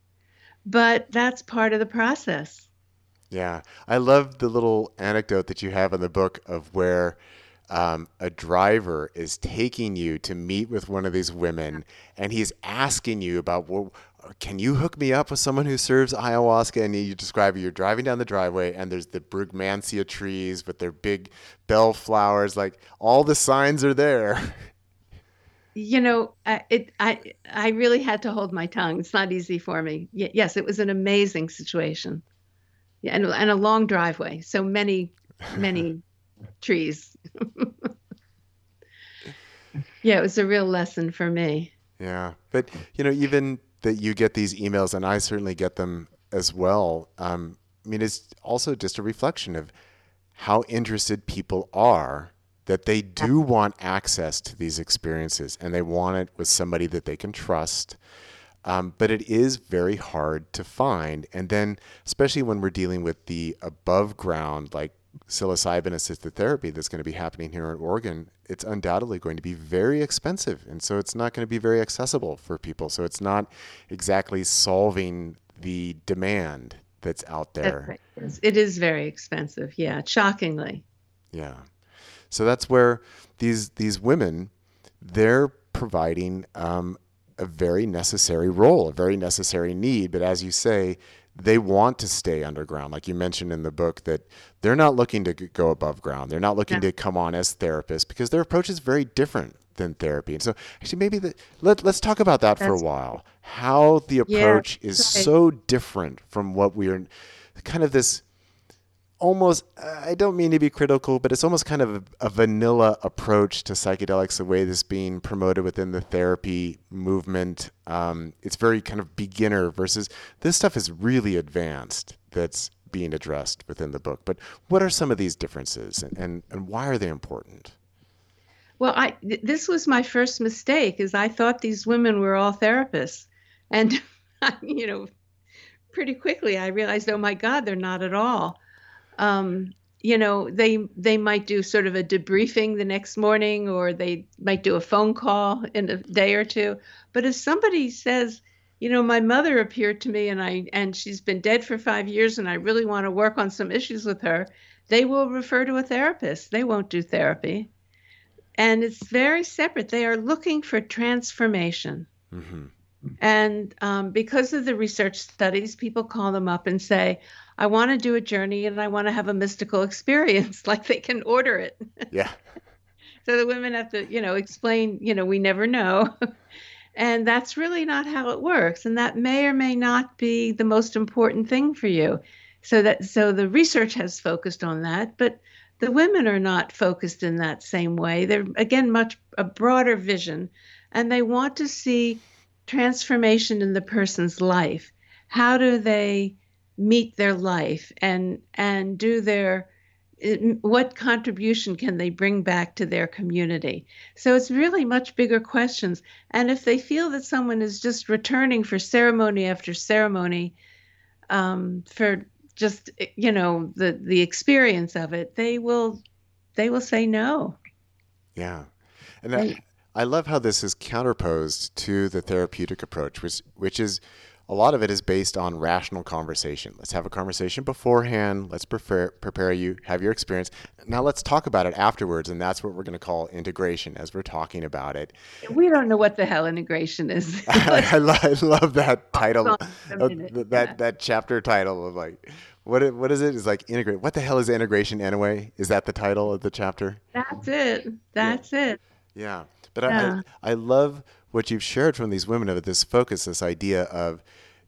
B: But that's part of the process.
A: Yeah. I love the little anecdote that you have in the book of where um, a driver is taking you to meet with one of these women and he's asking you about, well, can you hook me up with someone who serves ayahuasca? And you describe you're driving down the driveway and there's the Brugmansia trees with their big bell flowers, like all the signs are there.
B: You know, I, it, I, I really had to hold my tongue. It's not easy for me. Y- yes, it was an amazing situation. Yeah, and, and a long driveway. So many, many trees. Yeah, it was a real lesson for me.
A: Yeah. But, you know, even that you get these emails, and I certainly get them as well. Um, I mean, it's also just a reflection of how interested people are that they do want access to these experiences and they want it with somebody that they can trust. Um, but it is very hard to find. And then, especially when we're dealing with the above ground, like psilocybin assisted therapy that's going to be happening here in Oregon, it's undoubtedly going to be very expensive. And so it's not going to be very accessible for people. So it's not exactly solving the demand that's out there.
B: That's right. It is very expensive. Yeah, shockingly.
A: Yeah. So that's where these these women, they're providing um, a very necessary role, a very necessary need. But as you say, they want to stay underground. Like you mentioned in the book that they're not looking to go above ground. They're not looking yeah. to come on as therapists because their approach is very different than therapy. And so actually maybe the, let, let's talk about that That's for a while. How the approach yeah, is right. so different from what we are kind of this almost, I don't mean to be critical, but it's almost kind of a, a vanilla approach to psychedelics, the way this is being promoted within the therapy movement. Um, it's very kind of beginner versus this stuff is really advanced that's being addressed within the book. But what are some of these differences and, and, and why are they important?
B: Well, I th- this was my first mistake, is I thought these women were all therapists. And, you know, pretty quickly I realized, oh my God, they're not at all. Um, you know, they they might do sort of a debriefing the next morning, or they might do a phone call in a day or two. But if somebody says, you know, my mother appeared to me and I and she's been dead for five years and I really want to work on some issues with her, they will refer to a therapist. They won't do therapy. And it's very separate. They are looking for transformation. Mm-hmm. And um, because of the research studies, people call them up and say, I want to do a journey and I want to have a mystical experience, like they can order it.
A: Yeah.
B: So the women have to, you know, explain, you know, we never know. And that's really not how it works. And that may or may not be the most important thing for you. So that so the research has focused on that, but the women are not focused in that same way. They're, again, much a broader vision, and they want to see transformation in the person's life. How do they meet their life and and do their what contribution can they bring back to their community? So it's really much bigger questions. And if they feel that someone is just returning for ceremony after ceremony, um, for just, you know, the the experience of it, they will they will say no.
A: Yeah. And I, I love how this is counterposed to the therapeutic approach, which which is a lot of it is based on rational conversation. Let's have a conversation beforehand. Let's prepare prepare you, have your experience. Now let's talk about it afterwards, and that's what we're going to call integration as we're talking about it.
B: We don't know what the hell integration is.
A: I, I, lo- I love that title, uh, that yeah. that chapter title of like, what what is it? It's like integrate. What the hell is integration anyway? Is that the title of the chapter?
B: That's it. That's
A: yeah.
B: it.
A: Yeah, but yeah. I I love what you've shared from these women of this focus, this idea of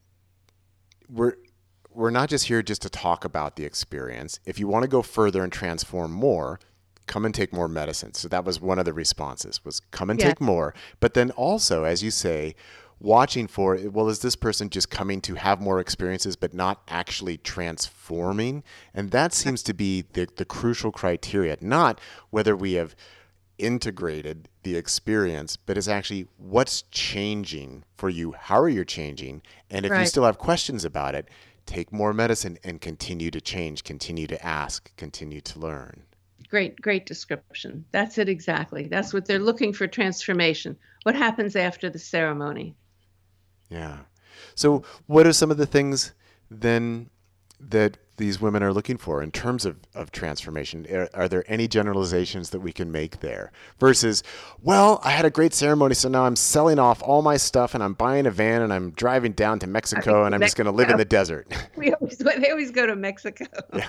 A: we're we're not just here just to talk about the experience. If you want to go further and transform more, come and take more medicine. So that was one of the responses, was come and yeah. take more. But then also, as you say, watching for, well, is this person just coming to have more experiences but not actually transforming? And that seems to be the, the crucial criteria, not whether we have integrated the experience, but it's actually what's changing for you. How are you changing? And if right. you still have questions about it, take more medicine and continue to change, continue to ask, continue to learn.
B: Great, great description. That's it exactly. That's what they're looking for, transformation. What happens after the ceremony?
A: Yeah. So what are some of the things then that these women are looking for in terms of, of transformation? Are, are there any generalizations that we can make there versus, well, I had a great ceremony, so now I'm selling off all my stuff and I'm buying a van and I'm driving down to Mexico I mean, and I'm Mexico. just going to live in the desert.
B: We always, they always go to Mexico.
A: Yeah.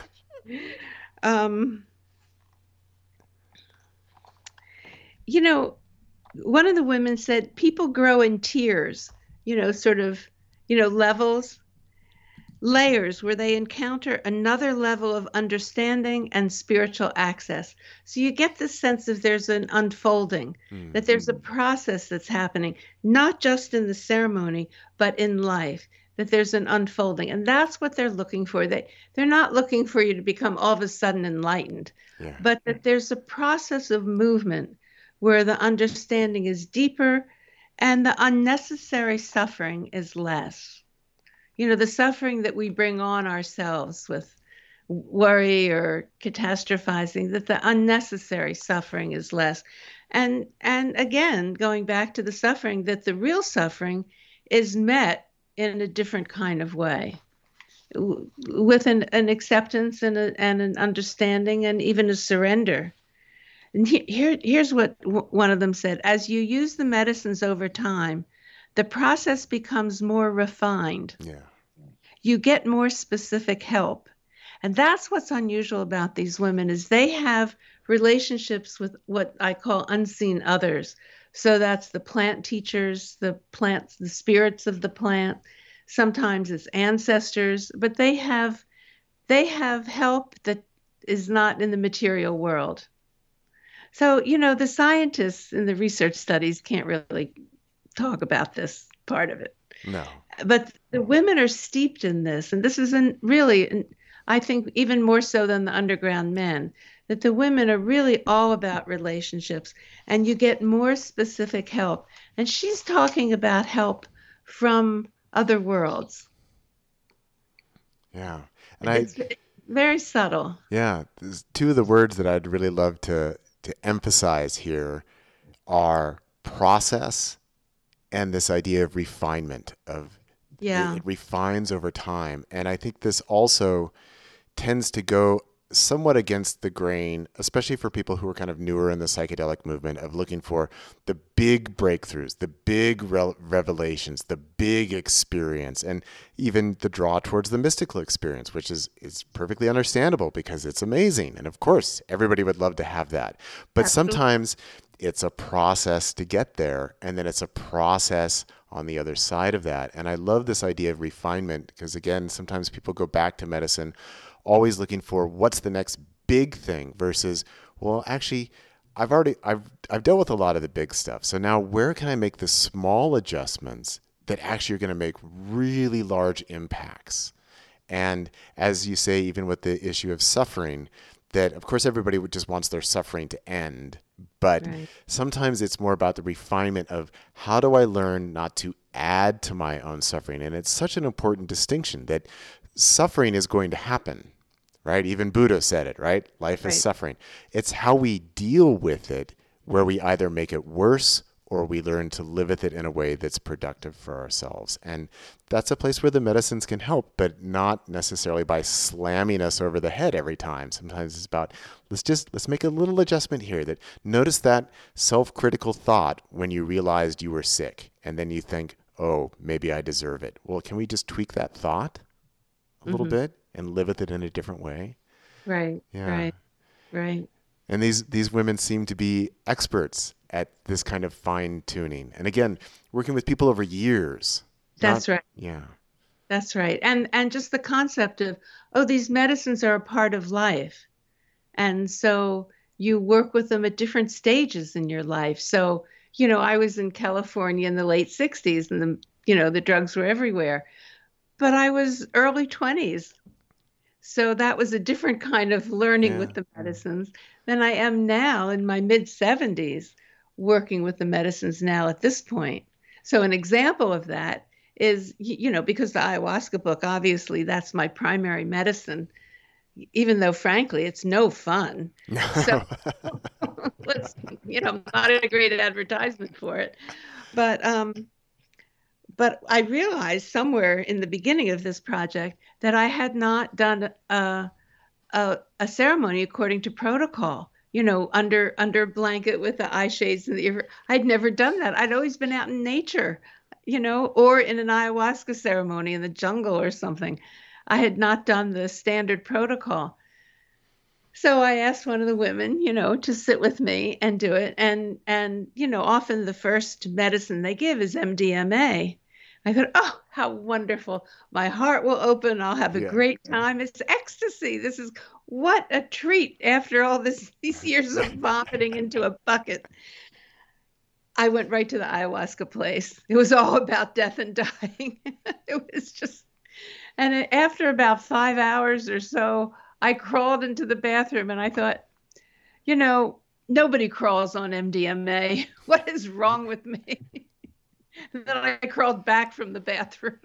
B: Um, you know, one of the women said people grow in tiers, you know, sort of, you know, levels. Layers where they encounter another level of understanding and spiritual access. So you get the sense of there's an unfolding, mm-hmm. that there's a process that's happening, not just in the ceremony, but in life, that there's an unfolding. And that's what they're looking for. They, they're not looking for you to become all of a sudden enlightened, yeah. but that there's a process of movement where the understanding is deeper and the unnecessary suffering is less. You know, the suffering that we bring on ourselves with worry or catastrophizing, that the unnecessary suffering is less. And and again, going back to the suffering, that the real suffering is met in a different kind of way, with an, an acceptance and, a, and an understanding and even a surrender. And he, here, here's what w- one of them said: as you use the medicines over time, the process becomes more refined.
A: Yeah. You
B: get more specific help. And that's what's unusual about these women, is they have relationships with what I call unseen others. So that's the plant teachers, the plants, the spirits of the plant. Sometimes it's ancestors, but they have they have help that is not in the material world. So, you know, the scientists in the research studies can't really talk about this part of it.
A: No.
B: But the women are steeped in this. And this isn't really, I think, even more so than the underground men, that the women are really all about relationships and you get more specific help. And she's talking about help from other worlds.
A: Yeah. And
B: it's
A: I,
B: very subtle.
A: yeah, there's two of the words that I'd really love to, to emphasize here are process and this idea of refinement of
B: Yeah.
A: it, it refines over time. And I think this also tends to go somewhat against the grain, especially for people who are kind of newer in the psychedelic movement, of looking for the big breakthroughs, the big re- revelations, the big experience, and even the draw towards the mystical experience, which is, is perfectly understandable because it's amazing. And of course, everybody would love to have that. But
B: Absolutely.
A: Sometimes it's a process to get there, and then it's a process on the other side of that. And I love this idea of refinement because, again, sometimes people go back to medicine always looking for what's the next big thing versus, well, actually, I've already, I've, I've dealt with a lot of the big stuff. So now where can I make the small adjustments that actually are going to make really large impacts? And as you say, even with the issue of suffering, that of course everybody just wants their suffering to end, but right. Sometimes it's more about the refinement of how do I learn not to add to my own suffering? And it's such an important distinction that suffering is going to happen. Right? Even Buddha said it, right? Life
B: right.
A: is suffering. It's how we deal with it where we either make it worse or we learn to live with it in a way that's productive for ourselves. And that's a place where the medicines can help, but not necessarily by slamming us over the head every time. Sometimes it's about, let's just, let's make a little adjustment here that notice that self-critical thought when you realized you were sick and then you think, oh, maybe I deserve it. Well, can we just tweak that thought a little
B: mm-hmm.
A: bit and live with it in a different way?
B: Right.
A: Yeah.
B: Right. Right.
A: And these these women seem to be experts at this kind of fine tuning. And again, working with people over years.
B: That's not, right.
A: Yeah.
B: That's right. And and just the concept of, oh, these medicines are a part of life. And so you work with them at different stages in your life. So, you know, I was in California in the late sixties and the, you know, the drugs were everywhere. But I was early twenties. So that was a different kind of learning yeah. with the medicines than I am now in my mid seventies, working with the medicines now at this point. So an example of that is, you know, because the ayahuasca book, obviously that's my primary medicine, even though frankly, it's no fun. So let's, you know, not a great advertisement for it. But, um, But I realized somewhere in the beginning of this project that I had not done a, a, a ceremony according to protocol, you know, under under a blanket with the eye shades and the ear. I'd never done that. I'd always been out in nature, you know, or in an ayahuasca ceremony in the jungle or something. I had not done the standard protocol. So I asked one of the women, you know, to sit with me and do it. And, and you know, often the first medicine they give is M D M A. I thought, oh, how wonderful. My heart will open. I'll have a yeah. great time. It's ecstasy. This is what a treat after all this, these years of vomiting into a bucket. I went right to the ayahuasca place. It was all about death and dying. It was just, and after about five hours or so, I crawled into the bathroom and I thought, you know, nobody crawls on M D M A. What is wrong with me? And then I crawled back from the bathroom.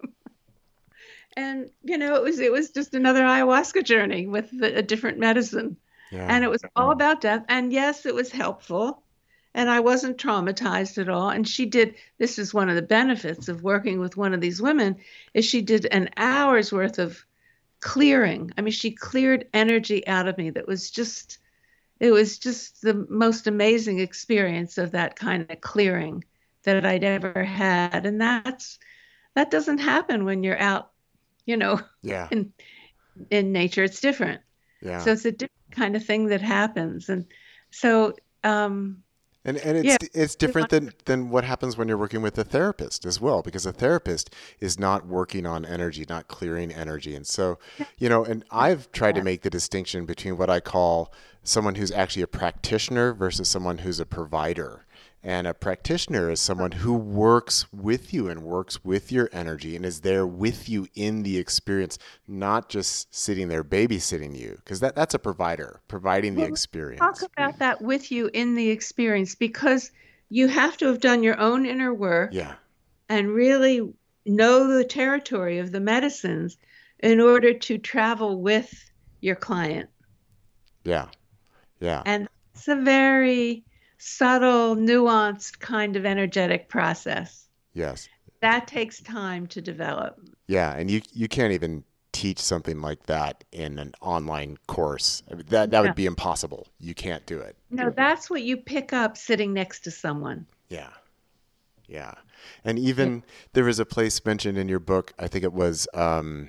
B: And, you know, it was it was just another ayahuasca journey with a different medicine. Yeah. And it was all about death. And yes, it was helpful. And I wasn't traumatized at all. And she did, this is one of the benefits of working with one of these women, is she did an hour's worth of clearing. I mean, she cleared energy out of me that was just, it was just the most amazing experience of that kind of clearing that I'd ever had. And that's, that doesn't happen when you're out, you know,
A: yeah.
B: in, in nature. It's different.
A: Yeah.
B: So it's a different kind of thing that happens. And so, um,
A: And and it's
B: Yeah.
A: it's different than than what happens when you're working with a therapist as well, because a therapist is not working on energy, not clearing energy. And so, you know, and I've tried to make the distinction between what I call someone who's actually a practitioner versus someone who's a provider. And a practitioner is someone who works with you and works with your energy and is there with you in the experience, not just sitting there babysitting you, because that, that's a provider, providing the
B: Well, let's talk
A: experience.
B: about that with you in the experience because you have to have done your own inner work
A: Yeah,
B: and really know the territory of the medicines in order to travel with your client.
A: yeah, yeah,
B: And it's a very subtle, nuanced kind of energetic process.
A: yes.
B: That takes time to develop.
A: Yeah, and you you can't even teach something like that in an online course. I mean, that that
B: No,
A: would be impossible. You can't do it.
B: no, that's what you pick up sitting next to someone.
A: Yeah, yeah. And
B: Yeah.
A: even there was a place mentioned in your book. I think it was um,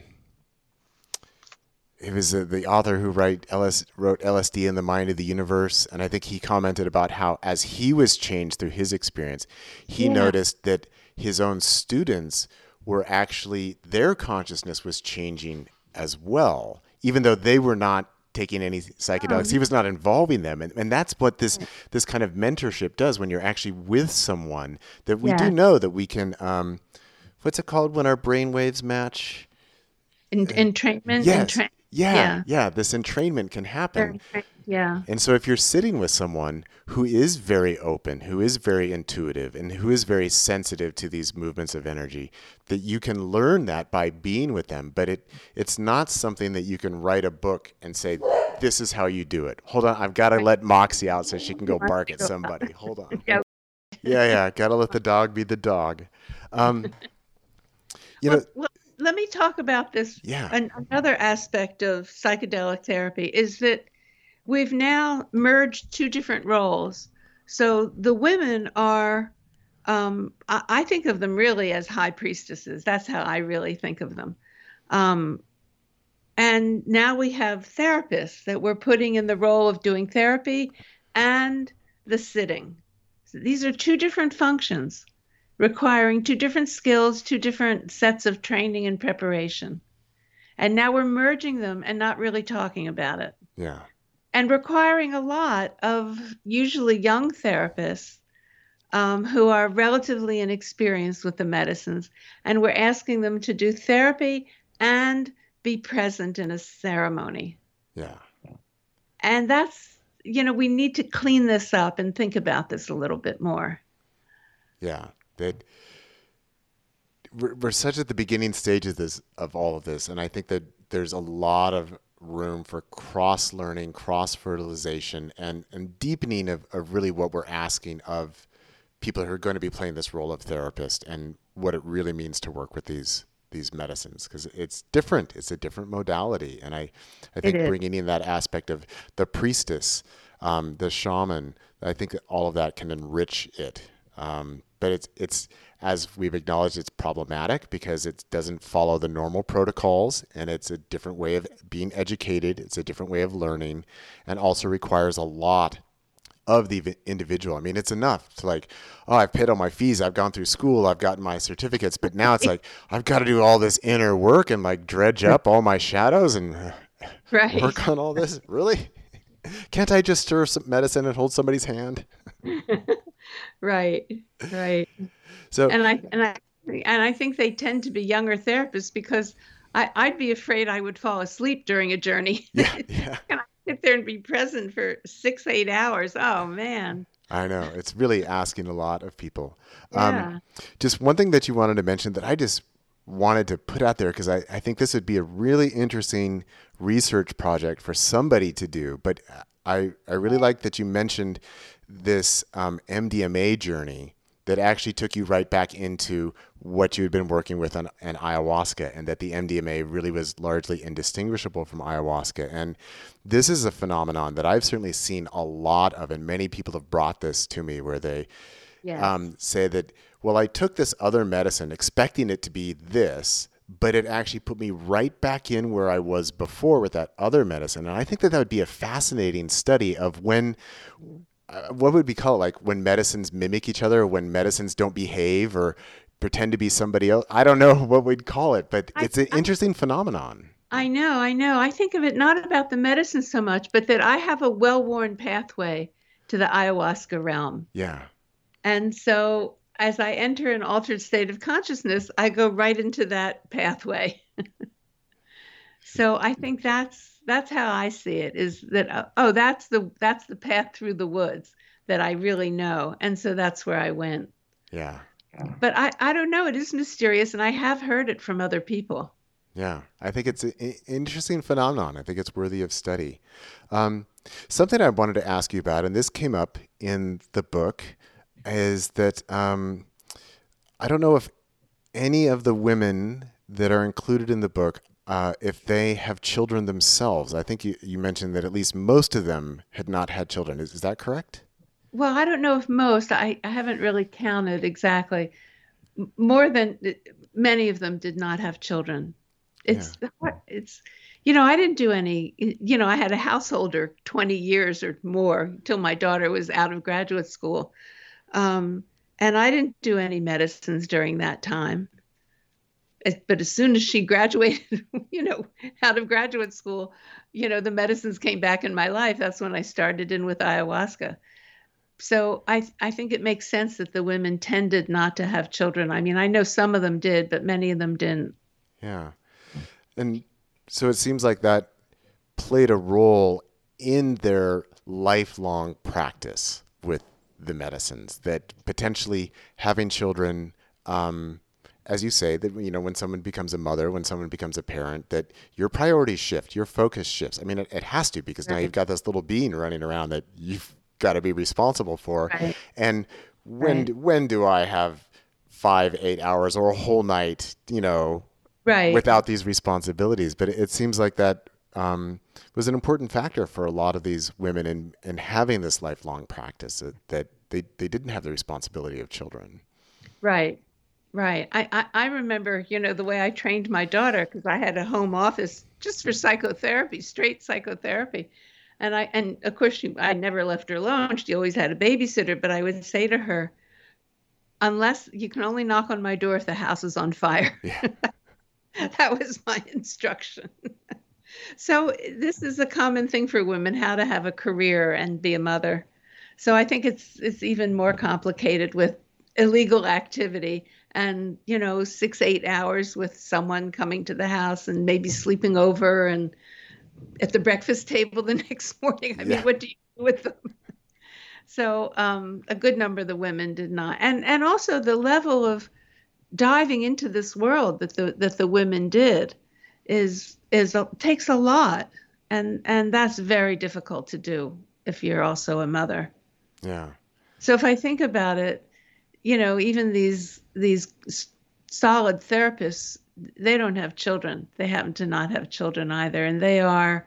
A: it was uh, the author who write L S, wrote L S D in the Mind of the Universe, and I think he commented about how as he was changed through his experience, he
B: Yeah.
A: noticed that his own students were actually their consciousness was changing as well, even though they were not taking any psychedelics.
B: Oh,
A: He was not involving them, and, and that's what this this kind of mentorship does when you're actually with someone that we do
B: yeah.
A: know that we can. Um, what's it called when our brain waves match?
B: En- entrainment,
A: Yes.
B: entrain.
A: Yeah,
B: Yeah.
A: yeah, this entrainment can happen.
B: Very entrain- Yeah.
A: And so if you're sitting with someone who is very open, who is very intuitive, and who is very sensitive to these movements of energy, that you can learn that by being with them. But it it's not something that you can write a book and say, this is how you do it. Hold on, I've got to let Moxie out so she can go bark at somebody. Hold on.
B: Yeah.
A: Yeah, yeah, got to let the dog be the dog. Um, you know,
B: Well, well, let me talk about this.
A: yeah,
B: An, another aspect of psychedelic therapy is that we've now merged two different roles. So the women are, um, I, I think of them really as high priestesses. That's how I really think of them. Um, and now we have therapists that we're putting in the role of doing therapy and the sitting. So these are two different functions requiring two different skills, two different sets of training and preparation. And now we're merging them and not really talking about it.
A: yeah,
B: And requiring a lot of usually young therapists um, who are relatively inexperienced with the medicines. And we're asking them to do therapy and be present in a ceremony.
A: yeah,
B: And that's, you know, we need to clean this up and think about this a little bit more.
A: yeah. That we're, we're such at the beginning stages of this, of all of this, and I think that there's a lot of room for cross learning, cross fertilization, and and deepening of, of really what we're asking of people who are going to be playing this role of therapist and what it really means to work with these these medicines, because it's different. It's a different modality, and I I
B: It
A: think
B: is.
A: bringing in that aspect of the priestess, um, the shaman, I think that all of that can enrich it. Um, but it's it's as we've acknowledged, it's problematic because it doesn't follow the normal protocols, and it's a different way of being educated. It's a different way of learning, and also requires a lot of the vi- individual. I mean, it's enough to like, oh, I've paid all my fees, I've gone through school, I've gotten my certificates, but now it's like I've got to do all this inner work and like dredge up all my shadows and uh,
B: Right.
A: work on all this. Really? Can't I just stir some medicine and hold somebody's hand?
B: Right. Right.
A: So,
B: And I and I and I think they tend to be younger therapists because I, I'd be afraid I would fall asleep during a journey.
A: yeah, yeah.
B: And I sit there and be present for six, eight hours. Oh man.
A: I know. It's really asking a lot of people. Um,
B: Yeah.
A: just one thing that you wanted to mention that I just wanted to put out there because I, I think this would be a really interesting research project for somebody to do. But I, I really like that you mentioned this um, M D M A journey that actually took you right back into what you had been working with on, on ayahuasca, and that the M D M A really was largely indistinguishable from ayahuasca. And this is a phenomenon that I've certainly seen a lot of, and many people have brought this to me where they
B: Yes.
A: um, say that, well, I took this other medicine expecting it to be this, but it actually put me right back in where I was before with that other medicine. And I think that that would be a fascinating study of when uh, what would we call it? Like when medicines mimic each other, or when medicines don't behave or pretend to be somebody else. I don't know what we'd call it, but
B: I,
A: it's an
B: I
A: interesting phenomenon.
B: I know, I know. I think of it not about the medicine so much, but that I have a well-worn pathway to the ayahuasca realm.
A: Yeah.
B: And so as I enter an altered state of consciousness, I go right into that pathway. So I think that's that's how I see it, is that uh, oh, that's the that's the path through the woods that I really know. And so that's where I went.
A: Yeah.
B: But I I don't know, it is mysterious and I have heard it from other people.
A: Yeah, I think it's an interesting phenomenon. I think it's worthy of study. Um, something I wanted to ask you about, and this came up in the book, is that um, I don't know if any of the women that are included in the book, uh, if they have children themselves. I think you, you mentioned that at least most of them had not had children. Is, is that correct?
B: Well, I don't know if most, I, I haven't really counted exactly. M- More than many of them did not have children.
A: Yeah.
B: It's it's you know, I didn't do any, you know, I had a householder twenty years or more till my daughter was out of graduate school. Um, and I didn't do any medicines during that time. As- But as soon as she graduated, you know, out of graduate school, you know, the medicines came back in my life. That's when I started in with ayahuasca. So I I think it makes sense that the women tended not to have children. I mean, I know some of them did, but many of them didn't.
A: Yeah. And so it seems like that played a role in their lifelong practice with the medicines, that potentially having children, um, as you say, that, you know, when someone becomes a mother, when someone becomes a parent, that your priorities shift, your focus shifts. I mean, it, it has to, because now you've
B: Right.
A: got this little being running around that you've got to be responsible for.
B: Right.
A: And when,
B: Right.
A: when do I have five, eight hours or a whole night, you know,
B: Right.
A: without these responsibilities? But it, it seems like that um, was an important factor for a lot of these women in, in having this lifelong practice, that, that they, they didn't have the responsibility of children.
B: Right. Right. I, I, I remember, you know, the way I trained my daughter, because I had a home office just for psychotherapy, straight psychotherapy. And I and of course she, I never left her alone. She always had a babysitter, but I would say to her, unless you can only knock on my door if the house is on fire.
A: Yeah.
B: That was my instruction. So this is a common thing for women, how to have a career and be a mother. So I think it's it's even more complicated with illegal activity and, you know, six, eight hours with someone coming to the house and maybe sleeping over and at the breakfast table the next morning. I mean,
A: Yeah.
B: what do you do with them? So um, a good number of the women did not. And and also the level of diving into this world that the that the women did is is a, takes a lot, and and that's very difficult to do if you're also a mother.
A: Yeah.
B: So if I think about it, you know, even these these s- solid therapists, they don't have children. They happen to not have children either, and they are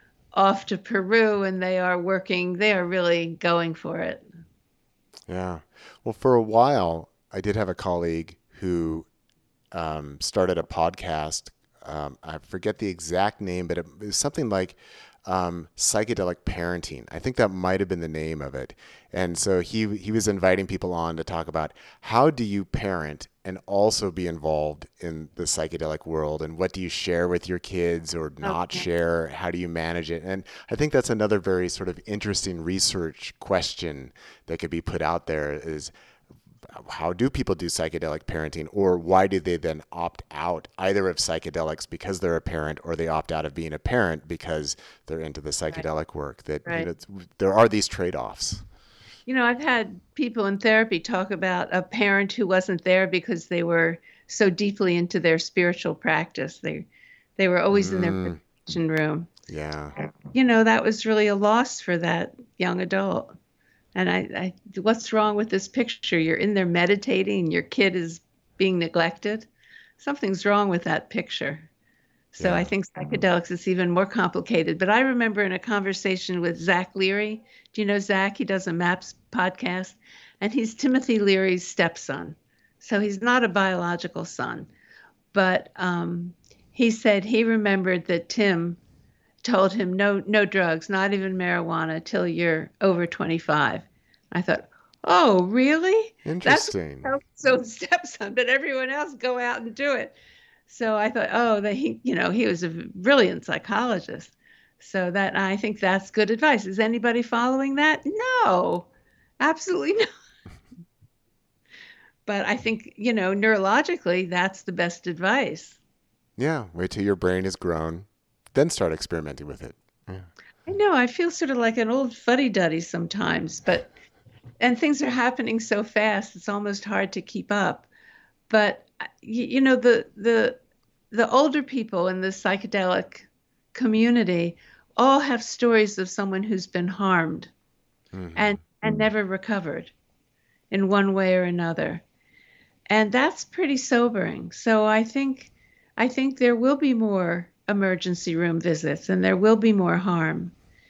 B: off to Peru and they are working. They are really going for it.
A: Yeah. Well, for a while, I did have a colleague who um, started a podcast. Um, I forget the exact name, but it was something like um, psychedelic parenting. I think that might have been the name of it. And so he he was inviting people on to talk about how do you parent and also be involved in the psychedelic world, and what do you share with your kids or not
B: Okay.
A: share? How do you manage it? And I think that's another very sort of interesting research question that could be put out there, is how do people do psychedelic parenting, or why do they then opt out either of psychedelics because they're a parent, or they opt out of being a parent because they're into the
B: Right.
A: psychedelic work? That, you
B: Right.
A: know, it's- there are these trade-offs.
B: You know, I've had people in therapy talk about a parent who wasn't there because they were so deeply into their spiritual practice. They they were always in their
A: Mm,
B: meditation room.
A: yeah.
B: You know, that was really a loss for that young adult. And I, I what's wrong with this picture? You're in there meditating and your kid is being neglected. Something's wrong with that picture. So I
A: Yeah.
B: think psychedelics is even more complicated. But I remember in a conversation with Zach Leary. Do you know Zach? He does a MAPS podcast, and he's Timothy Leary's stepson. So he's not a biological son. But um, he said he remembered that Tim told him no, no drugs, not even marijuana, till you're over twenty-five. I thought, oh, really? That's
A: Interesting.
B: what so stepson, but everyone else go out and do it. So I thought, oh, that he, you know, he was a brilliant psychologist. So that I think that's good advice. Is anybody following that? No, absolutely not. But I think, you know, neurologically, that's the best advice.
A: Yeah, wait till your brain is grown, then start experimenting with it. Yeah.
B: I know I feel sort of like an old fuddy-duddy sometimes, but and things are happening so fast, it's almost hard to keep up. But you, you know, the the the older people in the psychedelic community all have stories of someone who's been harmed
A: Hmm.
B: and and never recovered in one way or another. And that's pretty sobering. So I think I think there will be more emergency room visits and there will be more harm.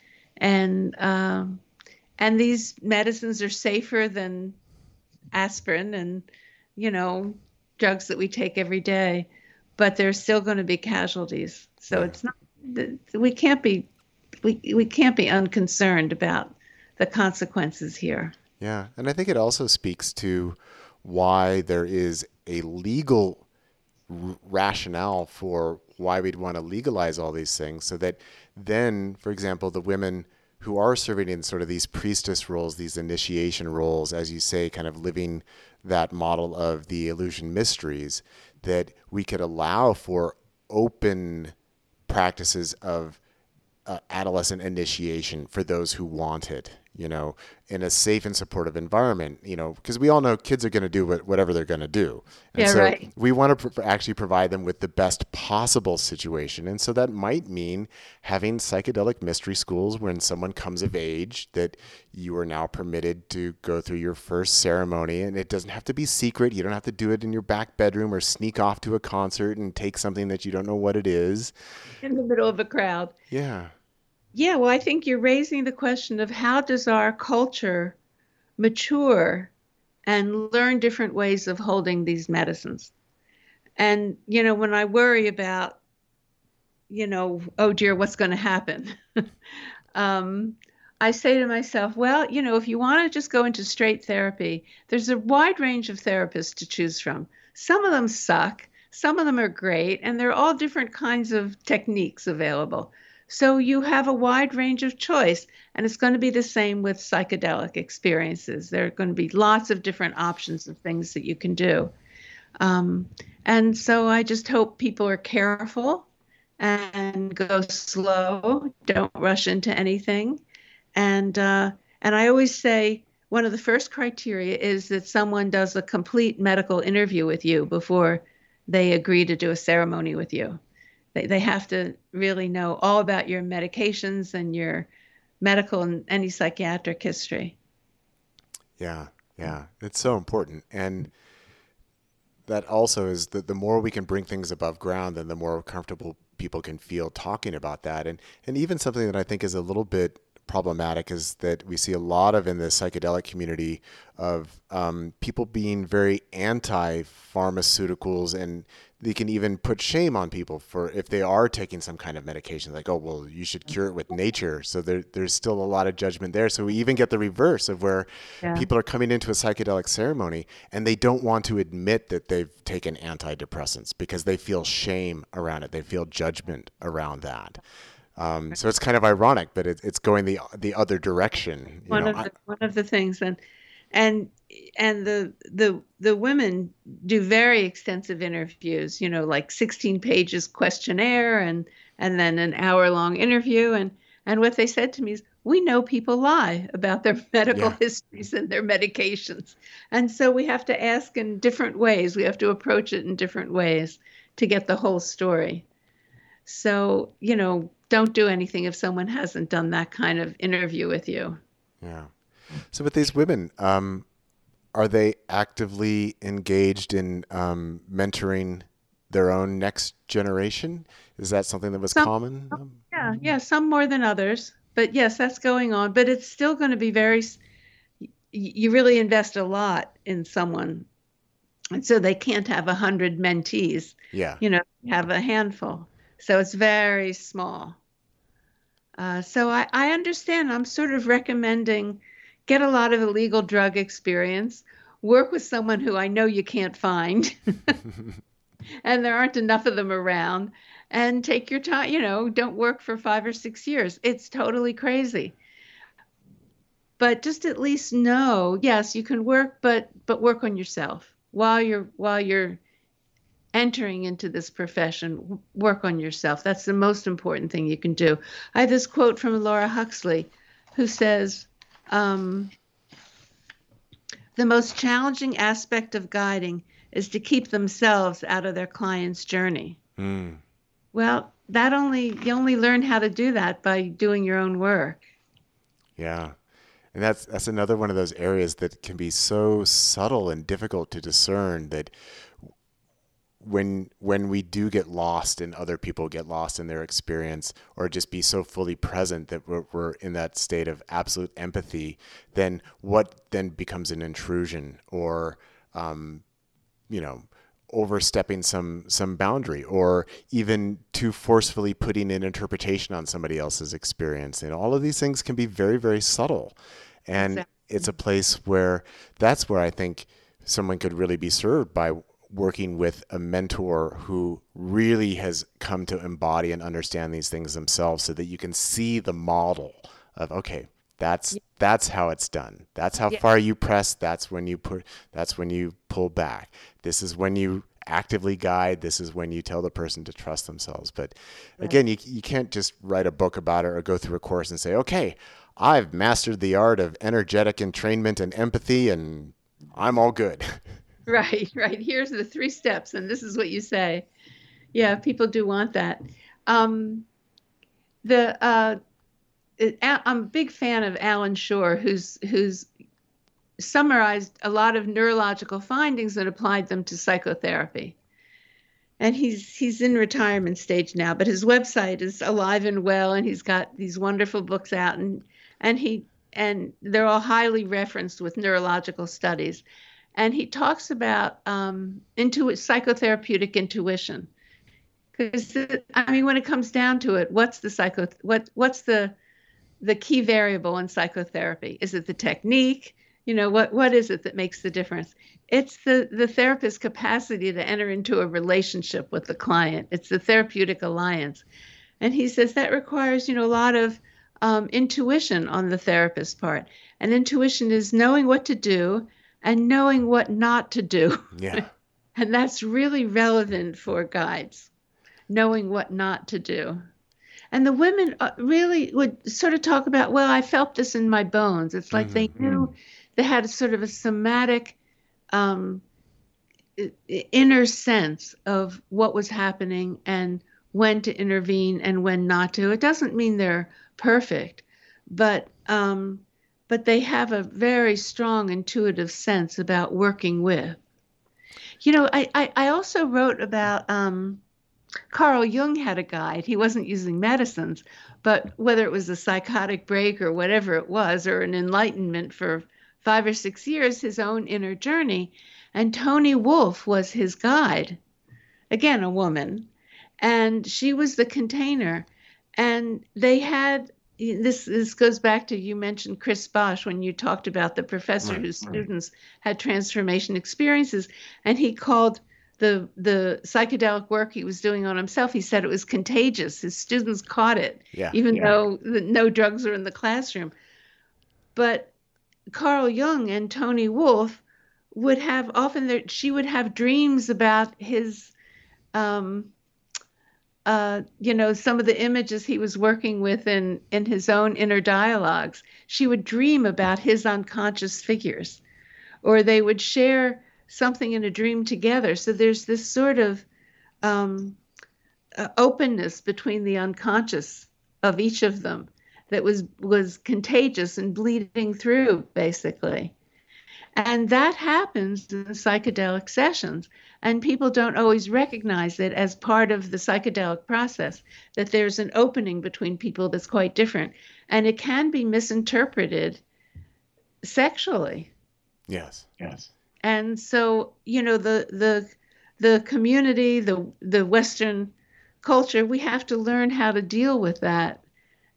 B: And um, and these medicines are safer than aspirin and you know drugs that we take every day, but there's still going to be casualties. So
A: Yeah.
B: it's not we can't be we we can't be unconcerned about the consequences here.
A: Yeah. And I think it also speaks to why there is a legal r- rationale for why we'd want to legalize all these things so that then, for example, the women who are serving in sort of these priestess roles, these initiation roles, as you say, kind of living that model of the illusion mysteries, that we could allow for open practices of uh, adolescent initiation for those who want it, you know, in a safe and supportive environment, you know, because we all know kids are going to do what, whatever they're going to do. And
B: Yeah,
A: so
B: right.
A: we want to pr- actually provide them with the best possible situation. And so that might mean having psychedelic mystery schools when someone comes of age that you are now permitted to go through your first ceremony. And it doesn't have to be secret. You don't have to do it in your back bedroom or sneak off to a concert and take something that you don't know what it is.
B: In the middle of a crowd.
A: Yeah.
B: Yeah, well, I think you're raising the question of how does our culture mature and learn different ways of holding these medicines. And, you know, when I worry about, you know, oh dear, what's going to happen? um, I say to myself, well, you know, if you want to just go into straight therapy, there's a wide range of therapists to choose from. Some of them suck, some of them are great, and there are all different kinds of techniques available. So you have a wide range of choice, and it's going to be the same with psychedelic experiences. There are going to be lots of different options of things that you can do. Um, and so I just hope people are careful and go slow, don't rush into anything. And uh, and I always say one of the first criteria is that someone does a complete medical interview with you before they agree to do a ceremony with you. They they have to really know all about your medications and your medical and any psychiatric history.
A: Yeah. Yeah. It's so important. And that also is that the more we can bring things above ground, then the more comfortable people can feel talking about that. And and even something that I think is a little bit problematic is that we see a lot of in the psychedelic community of um, people being very anti-pharmaceuticals, and they can even put shame on people for if they are taking some kind of medication, like, oh, well, you should cure it with nature. So there, there's still a lot of judgment there. So we even get the reverse of where
B: Yeah.
A: people are coming into a psychedelic ceremony and they don't want to admit that they've taken antidepressants because they feel shame around it. They feel judgment around that. Um, so it's kind of ironic, but it, it's going the the other direction. You
B: One
A: know,
B: of
A: I,
B: the one of the things and and and the the the women do very extensive interviews, you know, like sixteen pages questionnaire and and then an hour long interview and and what they said to me is we know people lie about their medical
A: yeah,
B: histories and their medications. And so we have to ask in different ways. We have to approach it in different ways to get the whole story. So, you know, don't do anything if someone hasn't done that kind of interview with you.
A: yeah. So with these women, um, are they actively engaged in um, mentoring their own next generation? Is that something that was
B: Some,
A: common? Um,
B: yeah, yeah, some more than others. But yes, that's going on. But it's still going to be very, s- y- you really invest a lot in someone. And so they can't have a hundred mentees,
A: yeah,
B: you know, have a handful. So it's very small. Uh, so I, I understand. I'm sort of recommending, get a lot of illegal drug experience, work with someone who I know you can't find, and there aren't enough of them around, and take your time, you know, don't work for five or six years. It's totally crazy. But just at least know, yes, you can work, but but work on yourself while you're while you're entering into this profession. Work on yourself. That's the most important thing you can do. I have this quote from Laura Huxley, who says, um, the most challenging aspect of guiding is to keep themselves out of their client's journey.
A: Mm.
B: Well, that only you only learn how to do that by doing your own work.
A: Yeah. And that's that's another one of those areas that can be so subtle and difficult to discern, that when when we do get lost and other people get lost in their experience, or just be so fully present that we're, we're in that state of absolute empathy, then what then becomes an intrusion, or um, you know, overstepping some some boundary, or even too forcefully putting an interpretation on somebody else's experience. And all of these things can be very, very subtle. And exactly. It's a place where that's where I think someone could really be served by working with a mentor who really has come to embody and understand these things themselves, so that you can see the model of, okay, that's yeah. that's how it's done. That's how yeah. far you press. That's when you put. That's when you pull back. This is when you actively guide. This is when you tell the person to trust themselves. But right. again, you you can't just write a book about it or go through a course and say, okay, I've mastered the art of energetic entrainment and empathy, and I'm all good.
B: Right, right. Here's the three steps, and this is what you say. Yeah, people do want that. Um, the uh, it, I'm a big fan of Alan Shore, who's who's summarized a lot of neurological findings and applied them to psychotherapy. And he's he's in retirement stage now, but his website is alive and well, and he's got these wonderful books out, and and he and they're all highly referenced with neurological studies. And he talks about um, intu- psychotherapeutic intuition, because I mean, when it comes down to it, what's the psycho what what's the the key variable in psychotherapy? Is it the technique? You know, what what is it that makes the difference? It's the the therapist's capacity to enter into a relationship with the client. It's the therapeutic alliance, and he says that requires, you know, a lot of um, intuition on the therapist's part. And intuition is knowing what to do and knowing what not to do.
A: Yeah.
B: And that's really relevant for guides, knowing what not to do. And the women really would sort of talk about, well, I felt this in my bones. It's like mm-hmm. they knew they had a sort of a somatic um, inner sense of what was happening and when to intervene and when not to. It doesn't mean they're perfect, but um, but they have a very strong intuitive sense about working with. You know, I, I, I also wrote about um, Carl Jung had a guide. He wasn't using medicines, but whether it was a psychotic break or whatever it was, or an enlightenment for five or six years, his own inner journey. And Toni Wolff was his guide. Again, a woman. And she was the container. And they had, this this goes back to, you mentioned Chris Bosch when you talked about the professor right, whose right. students had transformation experiences. And he called the the psychedelic work he was doing on himself, he said it was contagious. His students caught it,
A: yeah,
B: even
A: yeah.
B: though the, no drugs were in the classroom. But Carl Jung and Toni Wolff would have often, there, she would have dreams about his, um, uh, you know, some of the images he was working with in, in his own inner dialogues. She would dream about his unconscious figures, or they would share something in a dream together. So there's this sort of um, uh, openness between the unconscious of each of them that was was contagious and bleeding through, basically. And that happens in psychedelic sessions. And people don't always recognize it as part of the psychedelic process, that there's an opening between people that's quite different. And it can be misinterpreted sexually.
A: Yes, yes.
B: And so, you know, the the the community, the the Western culture, we have to learn how to deal with that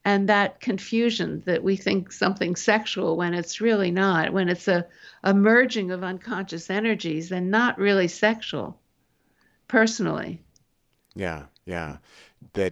B: and that confusion that we think something's sexual when it's really not, when it's a, a merging of unconscious energies and not really sexual, personally.
A: Yeah, yeah. That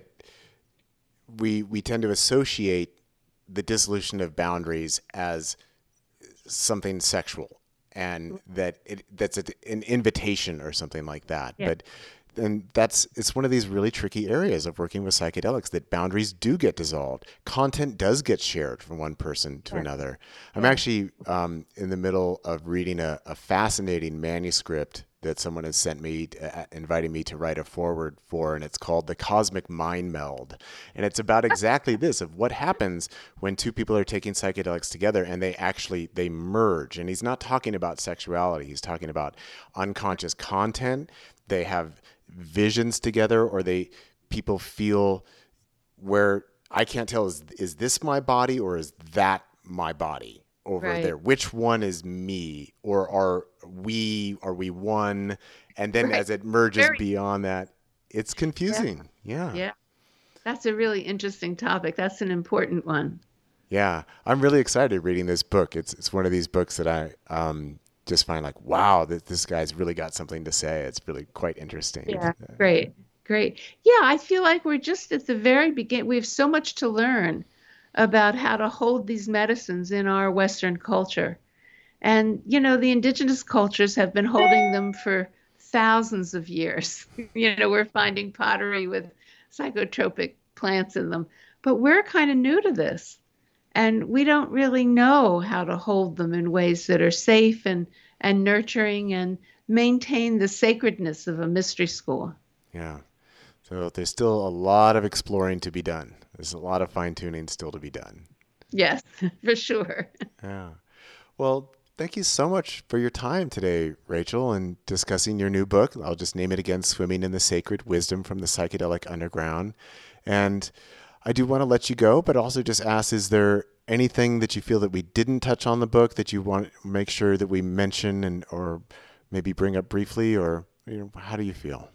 A: we we tend to associate the dissolution of boundaries as something sexual, and that it that's a, an invitation or something like that.
B: Yeah.
A: But and that's it's one of these really tricky areas of working with psychedelics, that boundaries do get dissolved. Content does get shared from one person to
B: Yeah.
A: another. I'm
B: Yeah.
A: actually um, in the middle of reading a, a fascinating manuscript that someone has sent me, uh, inviting me to write a foreword for, and it's called The Cosmic Mind Meld. And it's about exactly this, of what happens when two people are taking psychedelics together and they actually, they merge. And he's not talking about sexuality. He's talking about unconscious content. They have visions together, or they, people feel where I can't tell, is, is this my body or is that my body over
B: Right.
A: there? Which one is me, or are we, are we one? And then
B: Right.
A: as it merges
B: Very-
A: beyond that, it's confusing. Yeah.
B: Yeah. That's a really interesting topic. That's an important one.
A: Yeah. I'm really excited reading this book. It's, it's one of these books that I, um, just find like, wow, that this guy's really got something to say. It's really quite interesting.
B: Yeah. Great. Great. Yeah. I feel like we're just at the very beginning. We have so much to learn about how to hold these medicines in our Western culture. And, you know, the indigenous cultures have been holding them for thousands of years. You know, we're finding pottery with psychotropic plants in them, but we're kind of new to this. And we don't really know how to hold them in ways that are safe and, and nurturing and maintain the sacredness of a mystery school.
A: Yeah. So there's still a lot of exploring to be done. There's a lot of fine tuning still to be done.
B: Yes, for sure.
A: Yeah. Well, thank you so much for your time today, Rachel, and discussing your new book. I'll just name it again, Swimming in the Sacred Wisdom from the Psychedelic Underground. And I do want to let you go, but also just ask, is there anything that you feel that we didn't touch on the book that you want to make sure that we mention and or maybe bring up briefly, or you know, how do you feel?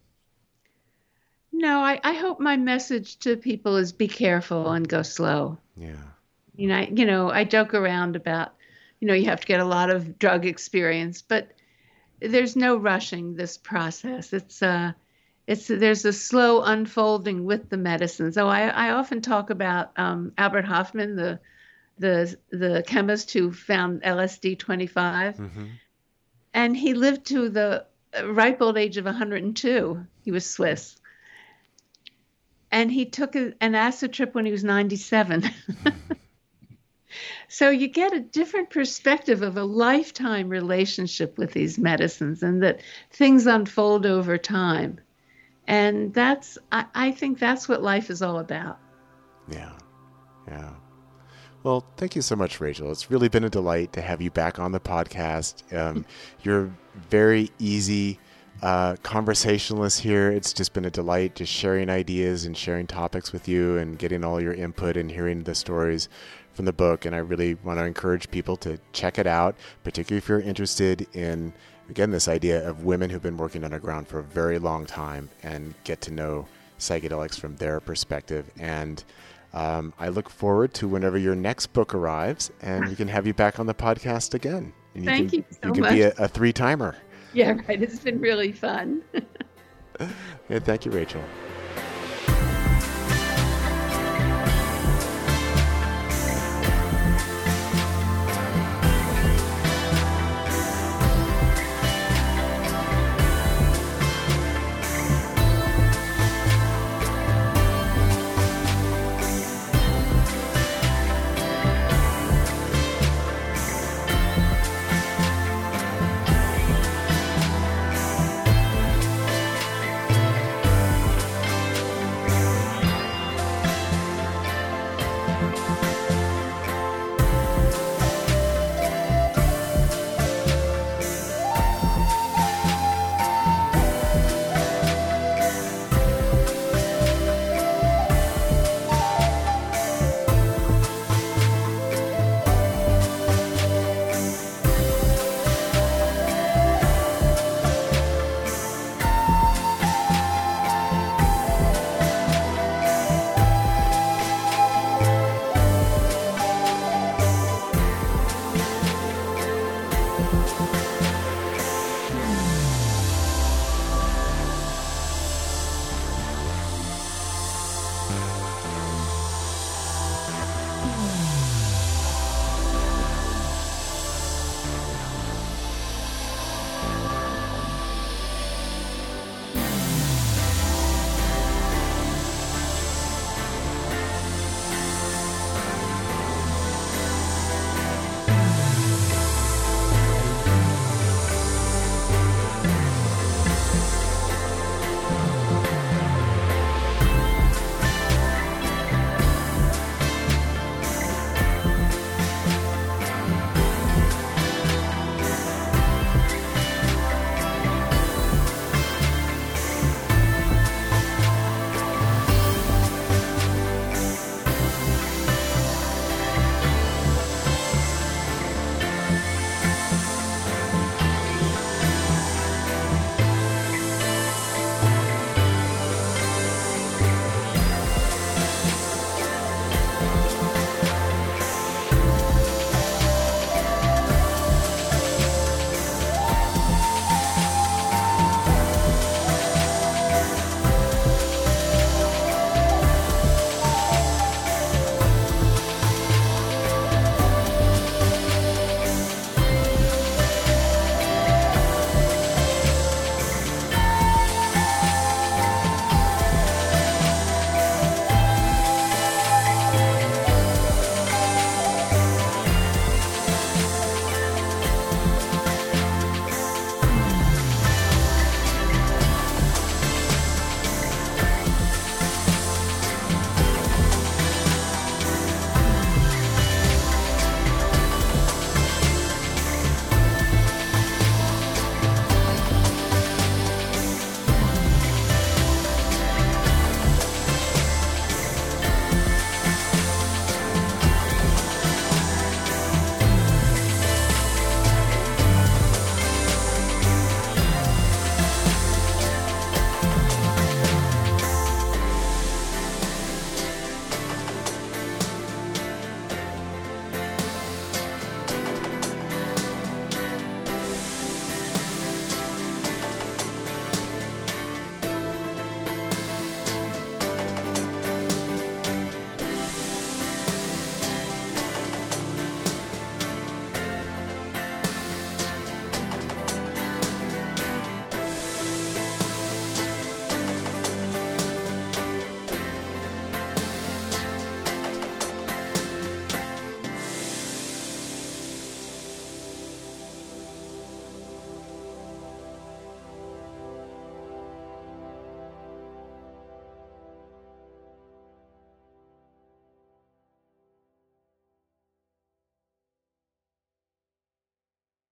B: No, I, I hope my message to people is be careful and go slow.
A: Yeah.
B: You know, I, you know, I joke around about, you know, you have to get a lot of drug experience, but there's no rushing this process. It's uh, it's there's a slow unfolding with the medicines. So I, I often talk about um, Albert Hoffman, the the the chemist who found L S D twenty-five,
A: Mm-hmm.
B: and he lived to the ripe old age of one hundred two. He was Swiss. And he took a, an acid trip when he was ninety-seven. So you get a different perspective of a lifetime relationship with these medicines, and that things unfold over time. And that's, I, I think that's what life is all about.
A: Yeah. Yeah. Well, thank you so much, Rachel. It's really been a delight to have you back on the podcast. Um, you're very easy uh, conversationalist here. It's just been a delight just sharing ideas and sharing topics with you and getting all your input and hearing the stories from the book. And I really want to encourage people to check it out, particularly if you're interested in, again, this idea of women who've been working underground for a very long time and get to know psychedelics from their perspective. And um, I look forward to whenever your next book arrives and we can have you back on the podcast again. And you
B: Thank
A: can,
B: you so
A: You can
B: much.
A: be a, a three-timer.
B: Yeah, right. It's been really fun.
A: Yeah, thank you, Rachel.